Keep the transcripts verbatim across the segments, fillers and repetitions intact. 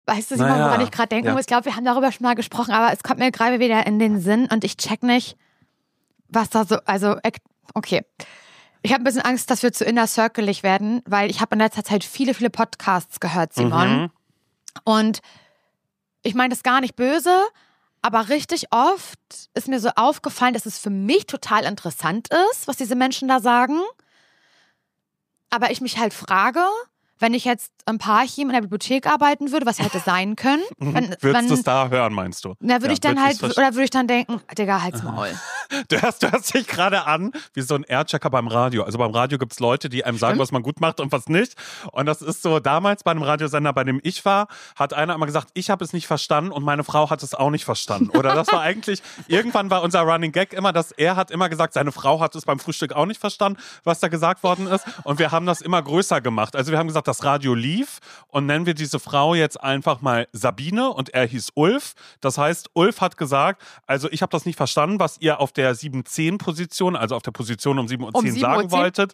Weißt du, Simon, naja, woran ich gerade denken ja. muss? Ich glaube, wir haben darüber schon mal gesprochen, aber es kommt mir gerade wieder in den Sinn und ich check nicht, was da so, also, okay. Ich habe ein bisschen Angst, dass wir zu inner circleig werden, weil ich habe in letzter Zeit viele, viele Podcasts gehört, Simon. Mhm. Und ich meine das gar nicht böse, aber richtig oft ist mir so aufgefallen, dass es für mich total interessant ist, was diese Menschen da sagen. Aber ich mich halt frage, wenn ich jetzt im Parchim in der Bibliothek arbeiten würde, was hätte sein können. Wenn, Würdest du es da hören, meinst du? Na, würde ja, ich dann halt, vers- oder würde ich dann denken, Digga, halt's Maul. Du hörst, du hörst dich gerade an wie so ein Airchecker beim Radio. Also beim Radio gibt es Leute, die einem sagen, Stimmt. was man gut macht und was nicht. Und das ist so, damals bei einem Radiosender, bei dem ich war, hat einer immer gesagt, ich habe es nicht verstanden und meine Frau hat es auch nicht verstanden. Oder das war eigentlich, irgendwann war unser Running Gag immer, dass er hat immer gesagt, seine Frau hat es beim Frühstück auch nicht verstanden, was da gesagt worden ist. Und wir haben das immer größer gemacht. Also wir haben gesagt, das Radio lief und nennen wir diese Frau jetzt einfach mal Sabine und er hieß Ulf. Das heißt, Ulf hat gesagt, also ich habe das nicht verstanden, was ihr auf der sieben zehn Position, also auf der Position um sieben Uhr zehn um sagen wolltet.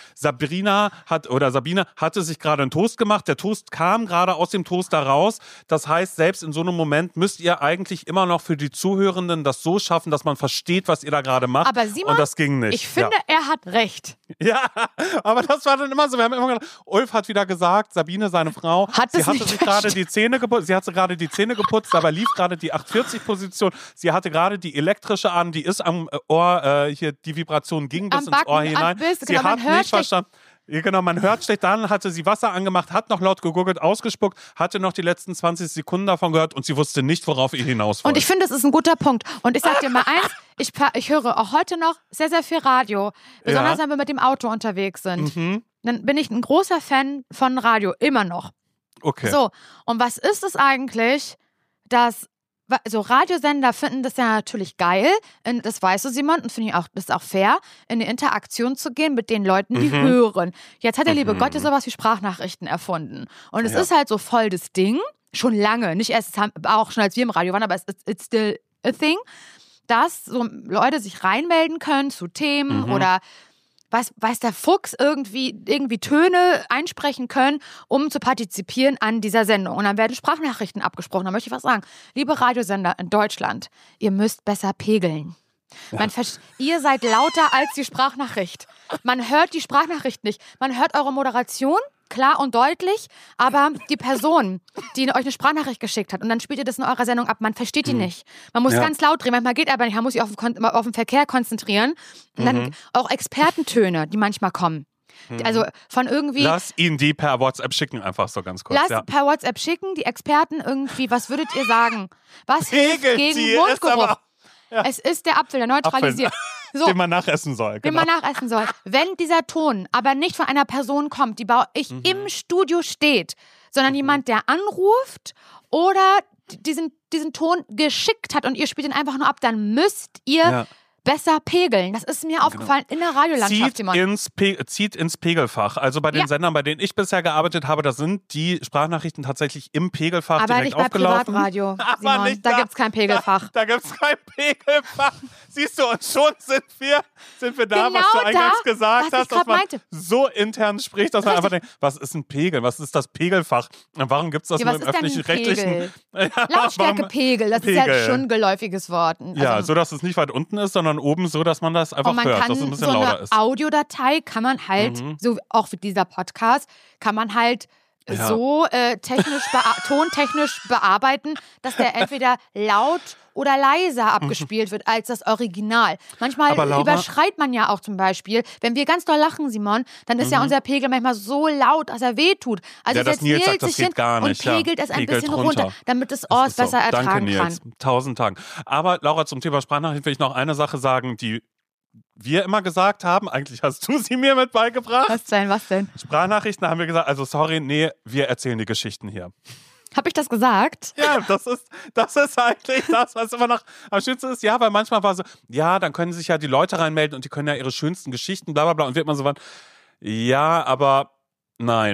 Sabrina hat oder Sabine hatte sich gerade einen Toast gemacht. Der Toast kam gerade aus dem Toaster raus. Das heißt, selbst in so einem Moment müsst ihr eigentlich immer noch für die Zuhörenden das so schaffen, dass man versteht, was ihr da gerade macht. Aber Simon, und das ging nicht. Ich finde, ja. er hat recht. Ja, aber das war dann immer so. Wir haben immer gedacht, Ulf hat wieder gesagt, Sabine, seine Frau, Hat sie es hatte nicht sich gerade die Zähne geputzt, sie hatte gerade die Zähne geputzt, aber lief gerade die acht vierzig Position. Sie hatte gerade die elektrische an, die ist am Ohr, äh, hier die Vibration ging bis Am ins Backen, Ohr am hinein. Biss, sie genau, hat man hört nicht verstanden. Ja, genau, man hört schlecht, dann hatte sie Wasser angemacht, hat noch laut gegoogelt, ausgespuckt, hatte noch die letzten zwanzig Sekunden davon gehört und sie wusste nicht, worauf ihr hinaus wollt. Und ich finde, das ist ein guter Punkt. Und ich sag dir mal eins, ich, ich höre auch heute noch sehr, sehr viel Radio. Besonders, Ja. wenn wir mit dem Auto unterwegs sind. Mhm. Dann bin ich ein großer Fan von Radio, immer noch. Okay. So, und was ist es eigentlich, dass so Radiosender finden das ja natürlich geil, in, das weißt du, Simon, und finde ich auch, das ist auch fair, in eine Interaktion zu gehen mit den Leuten, die Mhm. hören. Jetzt hat der liebe Mhm. Gott ja sowas wie Sprachnachrichten erfunden. Und es Ja. ist halt so voll das Ding, schon lange, nicht erst, auch schon als wir im Radio waren, aber es ist it's still a thing, dass so Leute sich reinmelden können zu Themen Mhm. oder weiß, weiß der Fuchs irgendwie, irgendwie Töne einsprechen können, um zu partizipieren an dieser Sendung. Und dann werden Sprachnachrichten abgesprochen. Da möchte ich was sagen. Liebe Radiosender in Deutschland, ihr müsst besser pegeln. Man ver- ihr seid lauter als die Sprachnachricht. Man hört die Sprachnachricht nicht. Man hört eure Moderation, klar und deutlich, aber die Person, die euch eine Sprachnachricht geschickt hat und dann spielt ihr das in eurer Sendung ab, man versteht die nicht. Man muss Ja. ganz laut drehen, manchmal geht aber nicht, man muss sich auf, den Kon- auf den Verkehr konzentrieren. Und dann Mhm. auch Expertentöne, die manchmal kommen. Also von irgendwie... Lass ihn die per WhatsApp schicken, einfach so ganz kurz. Lass ja. per WhatsApp schicken, die Experten irgendwie, was würdet ihr sagen? Was hilft Pegeltier gegen ist Mundgeruch? aber- ja. Es ist der Apfel, der neutralisiert. So, Den man nachessen soll. den Genau. man nachessen soll. Wenn dieser Ton aber nicht von einer Person kommt, die bei euch Mhm. im Studio steht, sondern jemand, der anruft oder diesen, diesen Ton geschickt hat und ihr spielt ihn einfach nur ab, dann müsst ihr Ja. besser pegeln. Das ist mir aufgefallen in der Radiolandschaft, Zieht Simon. ins, Pe- zieht ins Pegelfach. Also bei den Ja. Sendern, bei denen ich bisher gearbeitet habe, da sind die Sprachnachrichten tatsächlich im Pegelfach Aber direkt nicht bei aufgelaufen. Privatradio, Aber Simon. nicht Da gibt's kein Pegelfach. Da, da gibt's kein Pegelfach. Siehst du, und schon sind wir, sind wir da, Genau was du eingangs da, gesagt was ich hast, dass grad man meinte. so intern spricht, dass man Richtig. einfach denkt, was ist ein Pegel? Was ist das Pegelfach? Und warum gibt's das Ja, nur was im ist denn ein öffentlich-rechtlichen? Pegel? Ja, warum- Lautstärkepegel, das ist ja Pegel. schon ein geläufiges Wort. Also, Ja, so dass es nicht weit unten ist, sondern oben so, dass man das einfach und man hört, kann dass es ein bisschen so lauter eine ist. Audiodatei kann man halt, Mhm. so auch wie dieser Podcast, kann man halt Ja. so äh, technisch bea- tontechnisch bearbeiten, dass der entweder laut oder leiser abgespielt wird als das Original. Manchmal Aber Laura- überschreit man ja auch zum Beispiel, wenn wir ganz doll lachen, Simon, dann ist ja unser Pegel manchmal so laut, dass er wehtut. Also Ja, das setzt Nils sagt, Nils das sich geht hin gar nicht, und ja. pegelt es ein Pegelt bisschen runter. runter, damit das Das Ohr es ist so. besser ertragen Danke, kann. Nils. Tausend Tagen. Aber Laura, zum Thema Sprachnachricht will ich noch eine Sache sagen, die wir immer gesagt haben. Eigentlich hast du sie mir mit beigebracht. Was denn, was denn? Sprachnachrichten haben wir gesagt, also sorry, nee, wir erzählen die Geschichten hier. Hab ich das gesagt? Ja, das ist, das ist eigentlich das, was immer noch am schönsten ist. Ja, weil manchmal war so, ja, dann können sich ja die Leute reinmelden und die können ja ihre schönsten Geschichten, bla bla bla. Und wir immer so waren, ja, aber nein.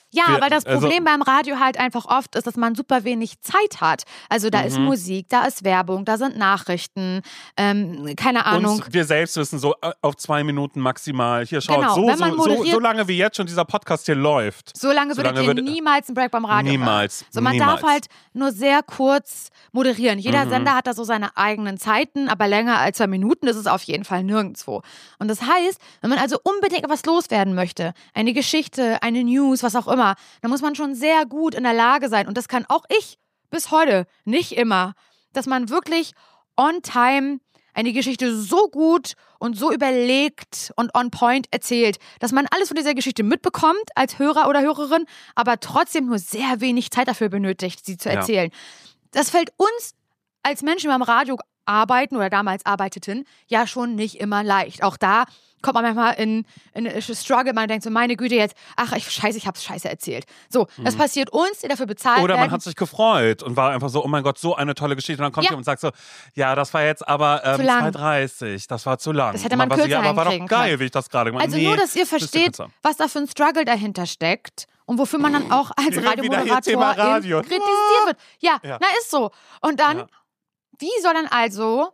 Ja, Wir, weil das Problem also, beim Radio halt einfach oft ist, dass man super wenig Zeit hat. Also da mhm. ist Musik, da ist Werbung, da sind Nachrichten, ähm, keine Ahnung. Und wir selbst wissen so auf zwei Minuten maximal. Hier schaut, genau, so, wenn man so, moderiert, so, so lange wie jetzt schon dieser Podcast hier läuft. So lange so würdet lange ihr würde, niemals einen Break beim Radio Niemals. hören. So, man niemals. darf halt nur sehr kurz moderieren. Jeder mhm. Sender hat da so seine eigenen Zeiten, aber länger als zwei Minuten ist es auf jeden Fall nirgendwo. Und das heißt, wenn man also unbedingt etwas loswerden möchte, eine Geschichte, eine News, was auch immer, dann muss man schon sehr gut in der Lage sein. Und das kann auch ich bis heute nicht immer, dass man wirklich on time eine Geschichte so gut und so überlegt und on point erzählt, dass man alles von dieser Geschichte mitbekommt als Hörer oder Hörerin, aber trotzdem nur sehr wenig Zeit dafür benötigt, sie zu erzählen. Ja. Das fällt uns als Menschen, die beim Radio arbeiten oder damals arbeiteten, ja schon nicht immer leicht. Auch da kommt man manchmal in, in eine Struggle, man denkt so, meine Güte jetzt, ach, ich, scheiße, ich hab's scheiße erzählt. So, das mhm. passiert uns, die dafür bezahlt Oder werden. man hat sich gefreut und war einfach so, oh mein Gott, so eine tolle Geschichte. Und dann kommt ja. jemand und sagt so, ja, das war jetzt aber ähm, zwei dreißig, das war zu lang. Das hätte man, man kürzer so, ja, aber war doch geil, können. Wie ich das gerade gemacht habe. Also nee, nur, dass ihr versteht, was da für ein Struggle dahinter steckt und wofür man dann auch als Radiomoderator Radio. kritisiert wird. Ja, ja, na ist so. Und dann, ja. wie soll dann also...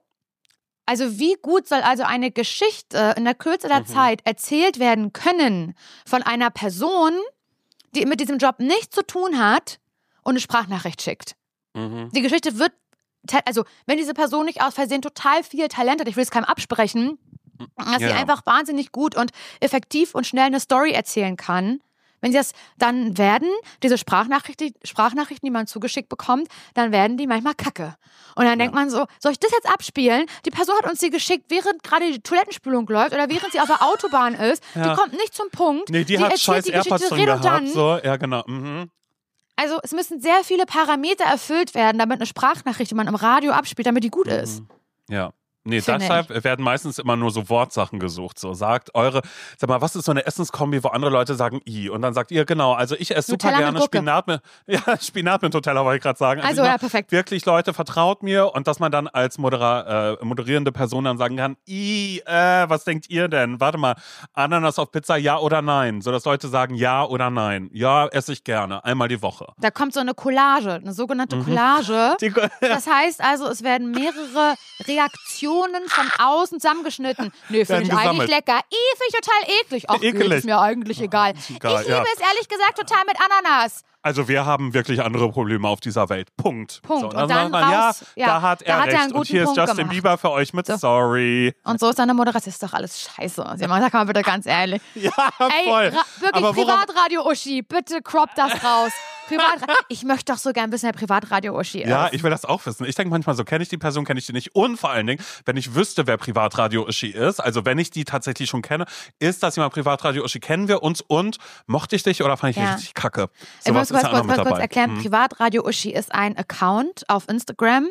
Also wie gut soll also eine Geschichte in der Kürze der mhm. Zeit erzählt werden können von einer Person, die mit diesem Job nichts zu tun hat und eine Sprachnachricht schickt? Mhm. Die Geschichte wird, also wenn diese Person nicht aus Versehen total viel Talent hat, ich will es keinem absprechen, dass ja. sie einfach wahnsinnig gut und effektiv und schnell eine Story erzählen kann, wenn sie das dann werden, diese Sprachnachrichten, Sprachnachrichten, die man zugeschickt bekommt, dann werden die manchmal kacke. Und dann ja. denkt man so, soll ich das jetzt abspielen? Die Person hat uns die geschickt, während gerade die Toilettenspülung läuft oder während sie auf der Autobahn ist. Ja. Die kommt nicht zum Punkt. Nee, die, die hat scheiß AirPods drin gehabt. So, ja, genau. Mhm. Also es müssen sehr viele Parameter erfüllt werden, damit eine Sprachnachricht, die man im Radio abspielt, damit die gut mhm. ist. Ja. Nee, deshalb ich. werden meistens immer nur so Wortsachen gesucht. So, sagt eure, sag mal, was ist so eine Essenskombi, wo andere Leute sagen i? Und dann sagt ihr, genau, also ich esse super gerne Spinat mit, ja, Spinat mit Nutella, wollte ich gerade sagen. Also, also ja, perfekt. Wirklich, Leute, vertraut mir und dass man dann als Modera- äh, moderierende Person dann sagen kann, i, äh, was denkt ihr denn? Warte mal, Ananas auf Pizza, ja oder nein? So, dass Leute sagen ja oder nein. Ja, esse ich gerne, einmal die Woche. Da kommt so eine Collage, eine sogenannte mhm. Collage. Die, ja. Das heißt also, es werden mehrere Reaktionen von außen zusammengeschnitten. Nö, finde ich eigentlich lecker. I, finde ich total eklig. Ach, ekelig. Ist mir eigentlich egal. egal ich liebe ja. es ehrlich gesagt total mit Ananas. Also wir haben wirklich andere Probleme auf dieser Welt. Punkt. Punkt. So, und, und dann man, raus, ja, ja, da hat er da recht. Hat er und hier Punkt ist Justin gemacht. Bieber für euch mit so. Sorry. Und so ist dann eine Moderation. Das ist doch alles scheiße. Sag mal bitte ganz ehrlich. Ja, voll. Ey, wirklich Privatradio-Uschi, bitte crop das raus. Privatradio. Ich möchte doch so gern wissen, wer Privatradio-Uschi ist. Ja, ich will das auch wissen. Ich denke manchmal so, kenne ich die Person, kenne ich die nicht. Und vor allen Dingen, wenn ich wüsste, wer Privatradio-Uschi ist, also wenn ich die tatsächlich schon kenne, ist das jemand Privatradio-Uschi? Kennen wir uns und mochte ich dich oder fand ich ja. dich richtig kacke? So ich muss kurz, kurz, kurz, kurz erklären, hm. Privatradio-Uschi ist ein Account auf Instagram.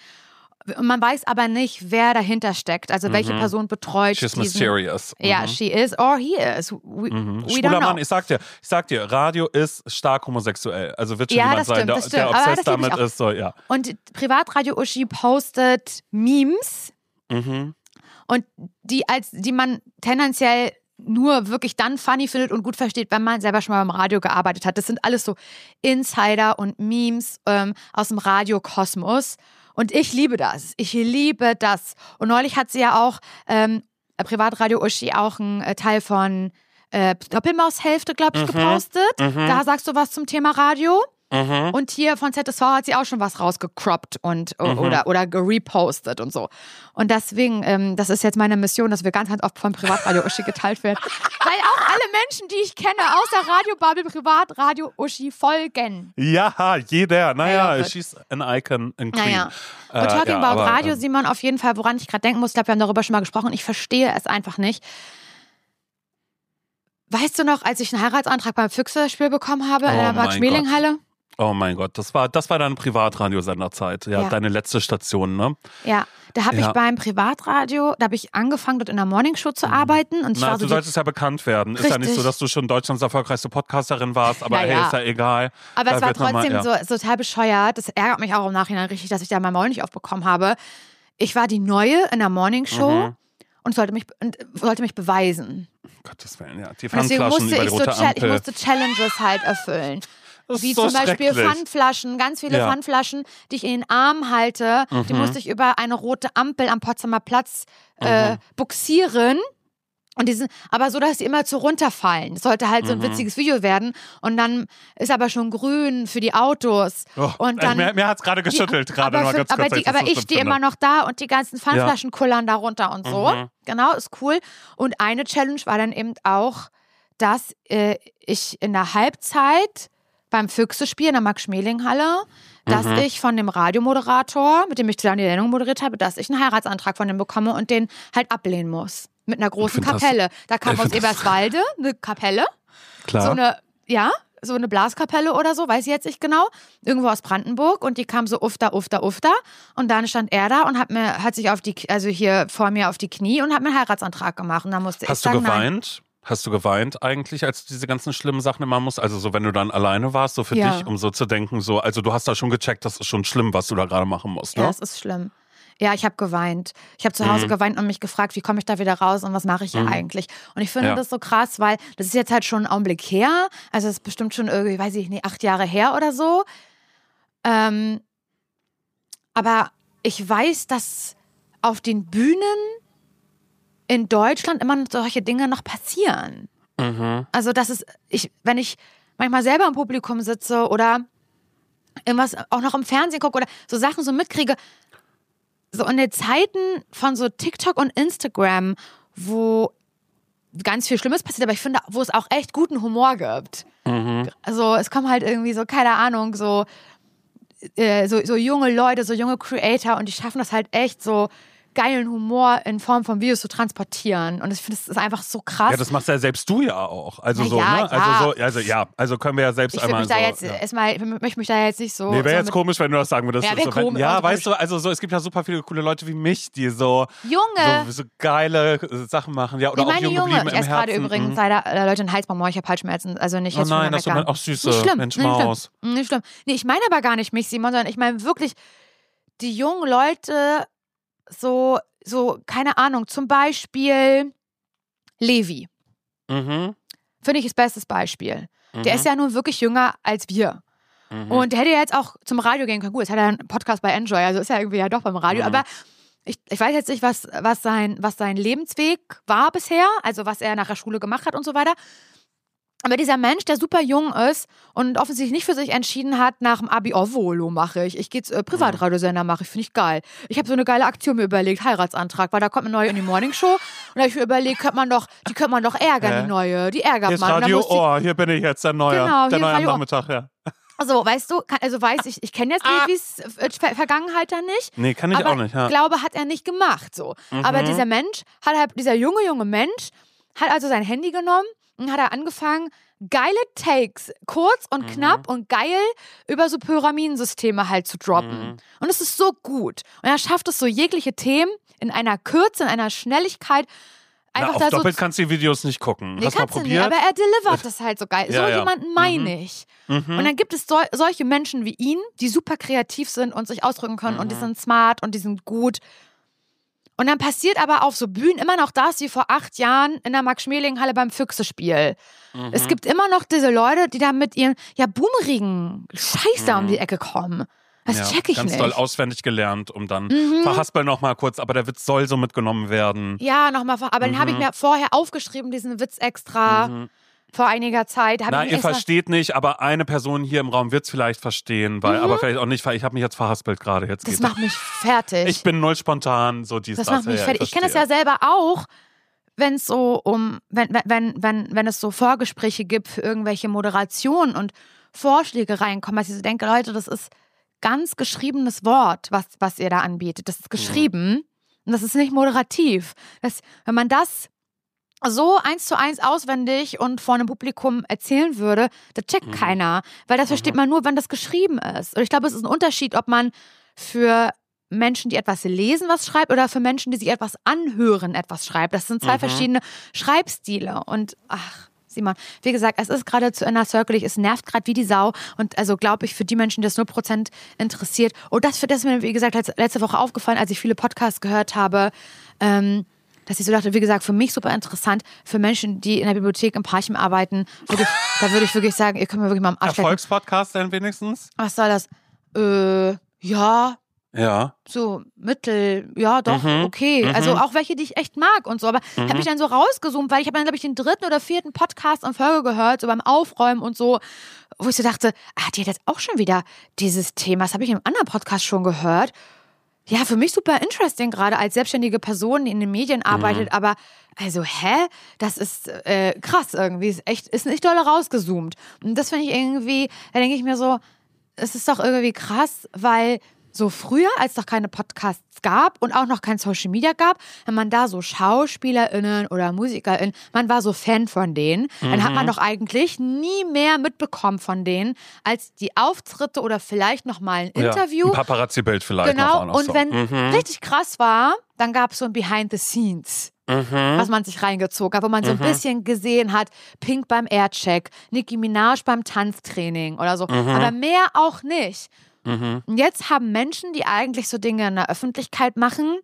Man weiß aber nicht, wer dahinter steckt, also welche mhm. Person betreut She's diesen... mysterious. Mhm. Ja, she is or he is. We, mhm. we Schwuler don't know. Mann, ich sag dir, ich sag dir, Radio ist stark homosexuell. Also wird schon ja, jemand stimmt, sein, der, der obsessed damit ist. So, ja. Und Privatradio-Uschi postet Memes mhm. und die, als, die man tendenziell nur wirklich dann funny findet und gut versteht, wenn man selber schon mal beim Radio gearbeitet hat. Das sind alles so Insider und Memes ähm, aus dem Radiokosmos. Und ich liebe das. Ich liebe das. Und neulich hat sie ja auch, ähm, Privatradio Uschi, auch einen äh, Teil von äh, Doppelmaushälfte, glaube ich, mhm. gepostet. Mhm. Da sagst du was zum Thema Radio. Mhm. Und hier von Z S V hat sie auch schon was rausgecroppt und mhm. oder, oder gerepostet und so. Und deswegen, ähm, das ist jetzt meine Mission, dass wir ganz, ganz oft von Privatradio Uschi geteilt werden. Weil auch alle Menschen, die ich kenne aus der Radiobubble Privatradio Uschi folgen. Ja, jeder. Naja, she's an icon, an queen. Naja. Und äh, talking ja, about aber, Radio, Simon, auf jeden Fall, woran ich gerade denken muss, ich glaube, wir haben darüber schon mal gesprochen und ich verstehe es einfach nicht. Weißt du noch, als ich einen Heiratsantrag beim Füchse-Spiel bekommen habe, oh in der Max-Schmeling-Halle? Oh mein Gott, das war, das war deine Privatradiosenderzeit, ja, ja, deine letzte Station, ne? Ja, da habe ja. ich beim Privatradio, da habe ich angefangen, dort in der Morningshow zu arbeiten. Und ich Na, war so du solltest ja bekannt werden. Richtig. Ist ja nicht so, dass du schon Deutschlands erfolgreichste Podcasterin warst, aber ja, hey, ja. ist ja egal. Aber da es war trotzdem mal, ja. so, so total bescheuert. Das ärgert mich auch im Nachhinein richtig, dass ich da mein Maul nicht aufbekommen habe. Ich war die Neue in der Morningshow. Mhm. Und sollte mich, und sollte mich beweisen. Gottes Willen, ja. Die Und deswegen Pfandflaschen musste über ich die so, rote Cha- ich Ampel. musste Challenges halt erfüllen. Das ist Wie so zum Beispiel schrecklich. Pfandflaschen, ganz viele Ja. Pfandflaschen, die ich in den Arm halte, die Mhm. musste ich über eine rote Ampel am Potsdamer Platz äh, Mhm. buxieren. Und die sind, aber so, dass die immer zu runterfallen. Das sollte halt so ein Mhm. witziges Video werden. Und dann ist aber schon grün für die Autos. Oh, und dann, mir mir hat es gerade geschüttelt, gerade aber, mal für, ganz kurz. aber, als die, aber so ich schlimm stehe finde. immer noch da und die ganzen Pfandflaschen kullern da runter und so. Mhm. Genau, ist cool. Und eine Challenge war dann eben auch, dass äh, ich in der Halbzeit beim Füchse-Spiel in der Max-Schmeling-Halle, dass Mhm. ich von dem Radiomoderator, mit dem ich zusammen die Sendung moderiert habe, dass ich einen Heiratsantrag von dem bekomme und den halt ablehnen muss. Mit einer großen find das- Kapelle. Da kam ich aus find das- Eberswalde eine Kapelle. Klar. So eine, ja, so eine Blaskapelle oder so, weiß ich jetzt nicht genau. Irgendwo aus Brandenburg und die kam so ufter, ufter, ufter. Und dann stand er da und hat mir, hat sich auf die, also hier vor mir auf die Knie und hat mir einen Heiratsantrag gemacht. Und dann musste Hast ich du sagen, nein. geweint? Hast du geweint eigentlich, als du diese ganzen schlimmen Sachen immer musst? Also so, wenn du dann alleine warst, so für Ja. dich, um so zu denken, so, also du hast da schon gecheckt, das ist schon schlimm, was du da gerade machen musst, ne? Ja, es ist schlimm. Ja, ich habe geweint. Ich habe zu Hause Mhm. geweint und mich gefragt, wie komme ich da wieder raus und was mache ich hier Mhm. eigentlich? Und ich finde Ja. das so krass, weil das ist jetzt halt schon ein Augenblick her. Also es ist bestimmt schon irgendwie, weiß ich nicht, acht Jahre her oder so. Ähm, aber ich weiß, dass auf den Bühnen in Deutschland immer noch solche Dinge noch passieren. Mhm. Also das ist, ich, wenn ich manchmal selber im Publikum sitze oder irgendwas auch noch im Fernsehen gucke oder so Sachen so mitkriege, so in den Zeiten von so TikTok und Instagram, wo ganz viel Schlimmes passiert, aber ich finde, wo es auch echt guten Humor gibt. Mhm. Also es kommen halt irgendwie so, keine Ahnung, so, äh, so, so junge Leute, so junge Creator und die schaffen das halt echt so geilen Humor in Form von Videos zu transportieren. Und ich finde, das ist einfach so krass. Ja, das machst ja selbst du ja auch. Also Na so, ja, ne? ja. Also so, also ja, also können wir ja selbst ich würde einmal mich da so. jetzt ja. erstmal, ich möchte mich da jetzt nicht so. Nee, wäre so jetzt mit- komisch, wenn du das sagen würdest. Ja, wär so, wenn, komisch, ja, also weißt du, also so, es gibt ja super viele coole Leute wie mich, die so, Junge! so, so geile äh, Sachen machen. Ja, oder Ich auch meine jung Junge, geblieben ich im esse gerade Herzen. übrigens Mhm. leider äh, Leute einen Halsbonbon, ich habe Halsschmerzen, also nicht Oh jetzt schon nein, wieder das ist meckern. aber auch süße. Nicht schlimm, Mensch, nicht schlimm. Maus. Nicht schlimm. Nee, ich meine aber gar nicht mich, Simon, sondern ich meine wirklich die jungen Leute so, so, keine Ahnung, zum Beispiel Levi. Mhm. Finde ich das bestes Beispiel. Mhm. Der ist ja nun wirklich jünger als wir. Mhm. Und der hätte ja jetzt auch zum Radio gehen können. Gut, jetzt hat er einen Podcast bei Enjoy, also ist er irgendwie ja doch beim Radio. Mhm. Aber ich, ich weiß jetzt nicht, was, was, sein, was sein Lebensweg war bisher, also was er nach der Schule gemacht hat und so weiter. Aber dieser Mensch, der super jung ist und offensichtlich nicht für sich entschieden hat, nach dem Abi, oh, Volo mache ich. Ich gehe jetzt äh, Privatradiosender mache ich, finde ich geil. Ich habe so eine geile Aktion mir überlegt, Heiratsantrag, weil da kommt eine neue in die Morningshow. Und da habe ich mir überlegt, könnte man doch, die könnte man doch ärgern, Hä? die neue. Die ärgert Hier ist man. Und dann Radio muss die- Ohr, hier bin ich jetzt, der Neue. Genau, der hier Neue am Radio Ohr. Nachmittag, ja. Also, weißt du, kann, also weiß ich, ich kenne jetzt Levis äh, Ver Vergangenheit da nicht. Nee, kann ich aber auch nicht, ja. glaube, hat er nicht gemacht, so. Aber Mhm. dieser Mensch hat halt, dieser junge, junge Mensch hat also sein Handy genommen und hat er angefangen, geile Takes, kurz und Mhm. knapp und geil über so Pyramidensysteme halt zu droppen. Mhm. Und es ist so gut. Und er schafft es so, jegliche Themen in einer Kürze, in einer Schnelligkeit Na, einfach auf da so doppelt kannst du die Videos nicht gucken. Nee, Hast du mal kannst du nicht, probiert? aber er delivert das halt so geil. Ja, so ja. jemanden meine ich. Mhm. Und dann gibt es so, solche Menschen wie ihn, die super kreativ sind und sich ausdrücken können und die Mhm. sind smart und die sind gut. Und dann passiert aber auf so Bühnen immer noch das, wie vor acht Jahren in der Max-Schmeling-Halle beim Füchse-Spiel. Mhm. Es gibt immer noch diese Leute, die da mit ihren, ja, boomerigen Scheiß da um die Ecke kommen. Das ja, check ich ganz nicht. doll auswendig gelernt, um dann Mhm. verhaspel noch mal kurz, aber der Witz soll so mitgenommen werden. Ja, nochmal, aber den habe ich Mhm. mir vorher aufgeschrieben, diesen Witz extra, Mhm. vor einiger Zeit. Hab Na, ich ihr extra, versteht nicht, aber eine Person hier im Raum wird es vielleicht verstehen, weil, aber vielleicht auch nicht, weil ich habe mich jetzt verhaspelt gerade. Jetzt das geht's. macht mich fertig. Ich bin null spontan, so dies, Das das. macht mich ja, fertig. Ich kenne das verstehe. ja selber auch, wenn es so um, wenn, wenn, wenn, wenn, wenn es so Vorgespräche gibt für irgendwelche Moderationen und Vorschläge reinkommen, dass ich so denke, Leute, das ist ganz geschriebenes Wort, was, was ihr da anbietet. Das ist geschrieben und das ist nicht moderativ. Das, wenn man das so eins zu eins auswendig und vor einem Publikum erzählen würde, das checkt Mhm. keiner. Weil das versteht man nur, wenn das geschrieben ist. Und ich glaube, es ist ein Unterschied, ob man für Menschen, die etwas lesen, was schreibt oder für Menschen, die sich etwas anhören, etwas schreibt. Das sind zwei Mhm. verschiedene Schreibstile. Und ach, Simon, wie gesagt, es ist gerade zu Inner Circle, es nervt gerade wie die Sau. Und also glaube ich, für die Menschen, die das null Prozent interessiert. Und das, das ist mir, wie gesagt, letzte Woche aufgefallen, als ich viele Podcasts gehört habe, ähm, dass ich so dachte, wie gesagt, für mich super interessant, für Menschen, die in der Bibliothek im Parchim arbeiten, würde ich, da würde ich wirklich sagen, ihr könnt mir wirklich mal am Arsch lecken. Erfolgspodcast denn wenigstens? Was soll das? Äh, ja, Ja. so mittel, ja doch, Mhm. okay. Mhm. Also auch welche, die ich echt mag und so. Aber Mhm. habe ich dann so rausgezoomt, weil ich habe dann, glaube ich, den dritten oder vierten Podcast in Folge gehört, so beim Aufräumen und so, wo ich so dachte, ah, die hat jetzt auch schon wieder dieses Thema. Das habe ich in einem anderen Podcast schon gehört. Ja, für mich super interesting, gerade als selbstständige Person, die in den Medien arbeitet. Mhm. Aber, also, hä? Das ist äh, krass irgendwie. Ist echt, ist nicht doll rausgezoomt. Und das finde ich irgendwie, da denke ich mir so, es ist doch irgendwie krass, weil so früher, als es noch keine Podcasts gab und auch noch kein Social Media gab, wenn man da so SchauspielerInnen oder MusikerInnen, man war so Fan von denen, mhm. dann hat man doch eigentlich nie mehr mitbekommen von denen, als die Auftritte oder vielleicht noch mal ein Interview. Ja, ein Paparazzi-Bild vielleicht genau. noch. Auch noch und so. wenn mhm. richtig krass war, dann gab es so ein Behind the Scenes. Mhm. Was man sich reingezogen hat, wo man so ein mhm. bisschen gesehen hat, Pink beim Aircheck, Nicki Minaj beim Tanztraining oder so, Mhm. aber mehr auch nicht. Mhm. Und jetzt haben Menschen, die eigentlich so Dinge in der Öffentlichkeit machen,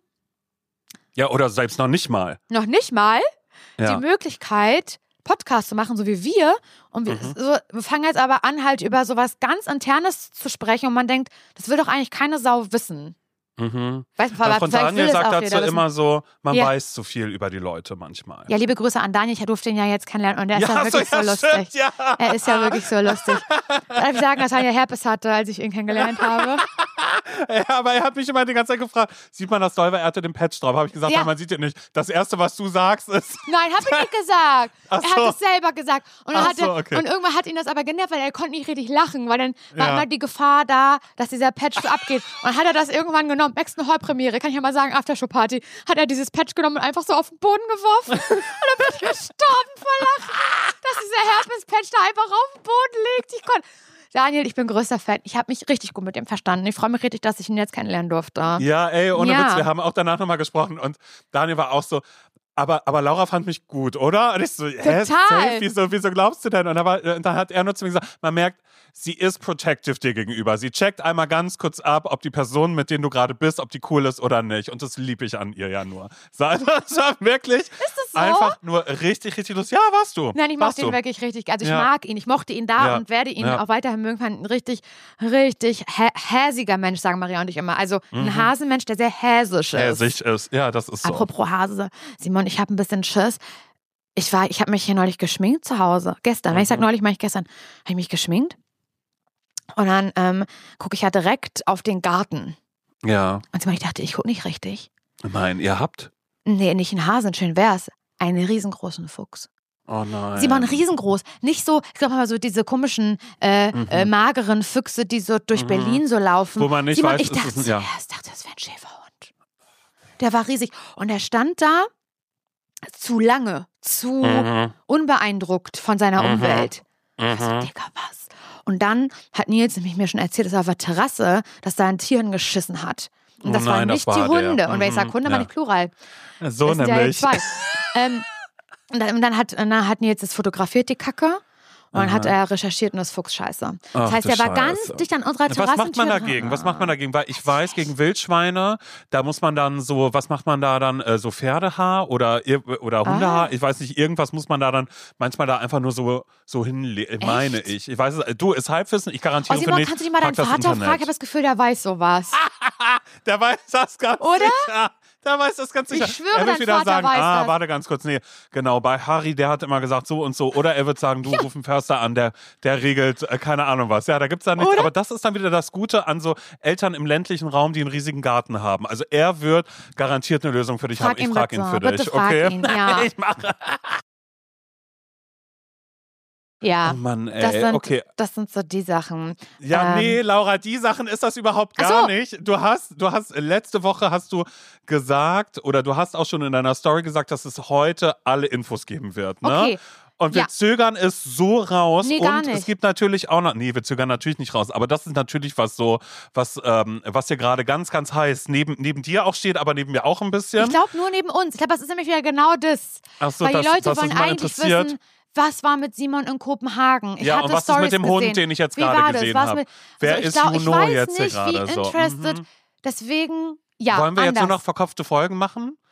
ja, oder selbst noch nicht mal. noch nicht mal Ja. die Möglichkeit, Podcasts zu machen, so wie wir. Und wir, Mhm. so, wir fangen jetzt aber an, halt über sowas ganz Internes zu sprechen und man denkt, das will doch eigentlich keine Sau wissen. Mhm. Weiß, Aber von Daniel sagt dazu jeder wissen. immer so, man Ja. weiß zu viel über die Leute manchmal. Ja, liebe Grüße an Daniel, ich durfte ihn ja jetzt kennenlernen und er ist ja, Ja, wirklich so, so, ja, lustig. stimmt, ja. Er ist ja wirklich so lustig. Darf ich sagen, dass Daniel Herpes hatte, als ich ihn kennengelernt habe? Ja, aber er hat mich immer die ganze Zeit gefragt, sieht man das doll, weil er hatte den Patch drauf. Habe ich gesagt, Ja. nein, man sieht ihn nicht. Das Erste, was du sagst, ist... Nein, hab ich nicht gesagt. Ach Er so. hat es selber gesagt. Und, dann Ach hatte, so, okay. und irgendwann hat ihn das aber genervt, weil er konnte nicht richtig lachen, weil dann war Ja. immer die Gefahr da, dass dieser Patch so abgeht. Und dann hat er das irgendwann genommen, nächsten Hall-Premiere, kann ich ja mal sagen, Aftershow-Party, hat er dieses Patch genommen und einfach so auf den Boden geworfen. Und dann bin ich gestorben vor Lachen, dass dieser Herpes-Patch da einfach auf den Boden liegt. Ich konnte... Daniel, ich bin größter Fan. Ich habe mich richtig gut mit dem verstanden. Ich freue mich richtig, dass ich ihn jetzt kennenlernen durfte. Ja, ey, ohne Ja. Witz, wir haben auch danach nochmal gesprochen und Daniel war auch so, aber, aber Laura fand mich gut, oder? Und ich so, hä, Total. safe, wieso, wieso glaubst du denn? Und, aber, und dann hat er nur zu mir gesagt, man merkt, sie ist protective dir gegenüber. Sie checkt einmal ganz kurz ab, ob die Person, mit der du gerade bist, ob die cool ist oder nicht. Und das liebe ich an ihr ja nur. So, also, das war wirklich Ist das so? einfach nur richtig, richtig lustig. Ja, warst du. Nein, ich warst mochte ihn du. wirklich richtig. Also ich Ja. mag ihn, ich mochte ihn da Ja. und werde ihn Ja. auch weiterhin mögen. Fand ein richtig, richtig hä häsiger Mensch, sagen Maria und ich immer. Also ein Hasenmensch, der sehr häsisch ist. Hässig ist. Ja, das ist so. Apropos Hase, Simon, ich habe ein bisschen Schiss. Ich war, ich habe mich hier neulich geschminkt zu Hause. Gestern. Wenn ich sage neulich, meine ich gestern. Habe ich mich geschminkt. Und dann ähm, gucke ich ja direkt auf den Garten. Ja. Und Simon, ich dachte, ich gucke nicht richtig. Nein, ihr habt? Nee, nicht einen Hasen, schön wär's. Einen riesengroßen Fuchs. Oh nein. Simon, riesengroß. Nicht so, ich glaube mal so diese komischen, äh, Mhm. äh, mageren Füchse, die so durch Mhm. Berlin so laufen. Wo man nicht Simon, weiß, ich ist dachte es ein- ja. zuerst, dachte, das wäre ein Schäferhund. Der war riesig. Und er stand da zu lange, zu Mhm. unbeeindruckt von seiner Mhm. Umwelt. Ich so, Mhm. Digga, was? Und dann hat Nils nämlich mir schon erzählt, dass er auf der Terrasse, dass da ein Tier geschissen hat. Und Oh das nein, waren das nicht war die der. Hunde. Und wenn ich Mhm. sage Hunde, Ja. meine ich Plural. So Das sind ja nämlich. jetzt zwei. ähm, und dann, und dann hat, und dann hat Nils das fotografiert, die Kacke. Und dann hat er recherchiert und das ist Fuchsscheiße. Das Ach, heißt, du er war ganz Scheiße. dicht an unserer Was Terrasse. macht man dagegen? Was macht man dagegen? Weil ich weiß, gegen Wildschweine, da muss man dann so, was macht man da dann? Äh, so Pferdehaar oder, ir- oder Hundehaar? Ah. Ich weiß nicht, irgendwas muss man da dann manchmal da einfach nur so, so hinlegen, meine ich. Ich weiß es, du, ist Halbwissen, ich garantiere Oh, für Simon, nichts. kannst du dich mal Frag deinen das Vater Internet. fragen? Ich habe das Gefühl, der weiß sowas. Der weiß das ganz Oder? sicher. Der weiß das ganz Ich sicher. schwöre, er wird dein wieder Vater sagen, weiß ah, das. warte ganz kurz, nee, genau, bei Harry, der hat immer gesagt so und so. Oder er wird sagen, du, ruf einen Förster an, der, der regelt, äh, keine Ahnung was. Ja, da gibt's da nichts. Oder? Aber das ist dann wieder das Gute an so Eltern im ländlichen Raum, die einen riesigen Garten haben. Also er wird garantiert eine Lösung für dich Frag haben. Ich ihn frage ihn bitte. für Bitte dich, frag okay? ihn, ja. Ich mache. Ja, Oh Mann, ey, das sind, okay. das sind so die Sachen. Ja, Ähm, nee, Laura, die Sachen ist das überhaupt Ach gar so. nicht. Du hast, du hast, letzte Woche hast du gesagt, oder du hast auch schon in deiner Story gesagt, dass es heute alle Infos geben wird, ne? Okay. Und wir Ja. zögern es so raus. Nee, gar und nicht. es gibt natürlich auch noch, nee, wir zögern natürlich nicht raus, aber das ist natürlich was so, was, ähm, was hier gerade ganz, ganz heiß neben, neben dir auch steht, aber neben mir auch ein bisschen. Ich glaube nur neben uns. Ich glaube, das ist nämlich wieder genau das. Ach so, Weil das, die Leute das wollen ist mal eigentlich interessiert. wissen, was war mit Simon in Kopenhagen? Ich Ja, hatte und was ist Stories mit dem gesehen. Hund, den ich jetzt Wie gerade war das? gesehen Was habe? mit- Wer also ist ich glaub, Juno ich weiß jetzt hier nicht, gerade wie so? interested. Mhm. Deswegen, ja, Wollen wir jetzt anders. nur noch verkopfte Folgen machen?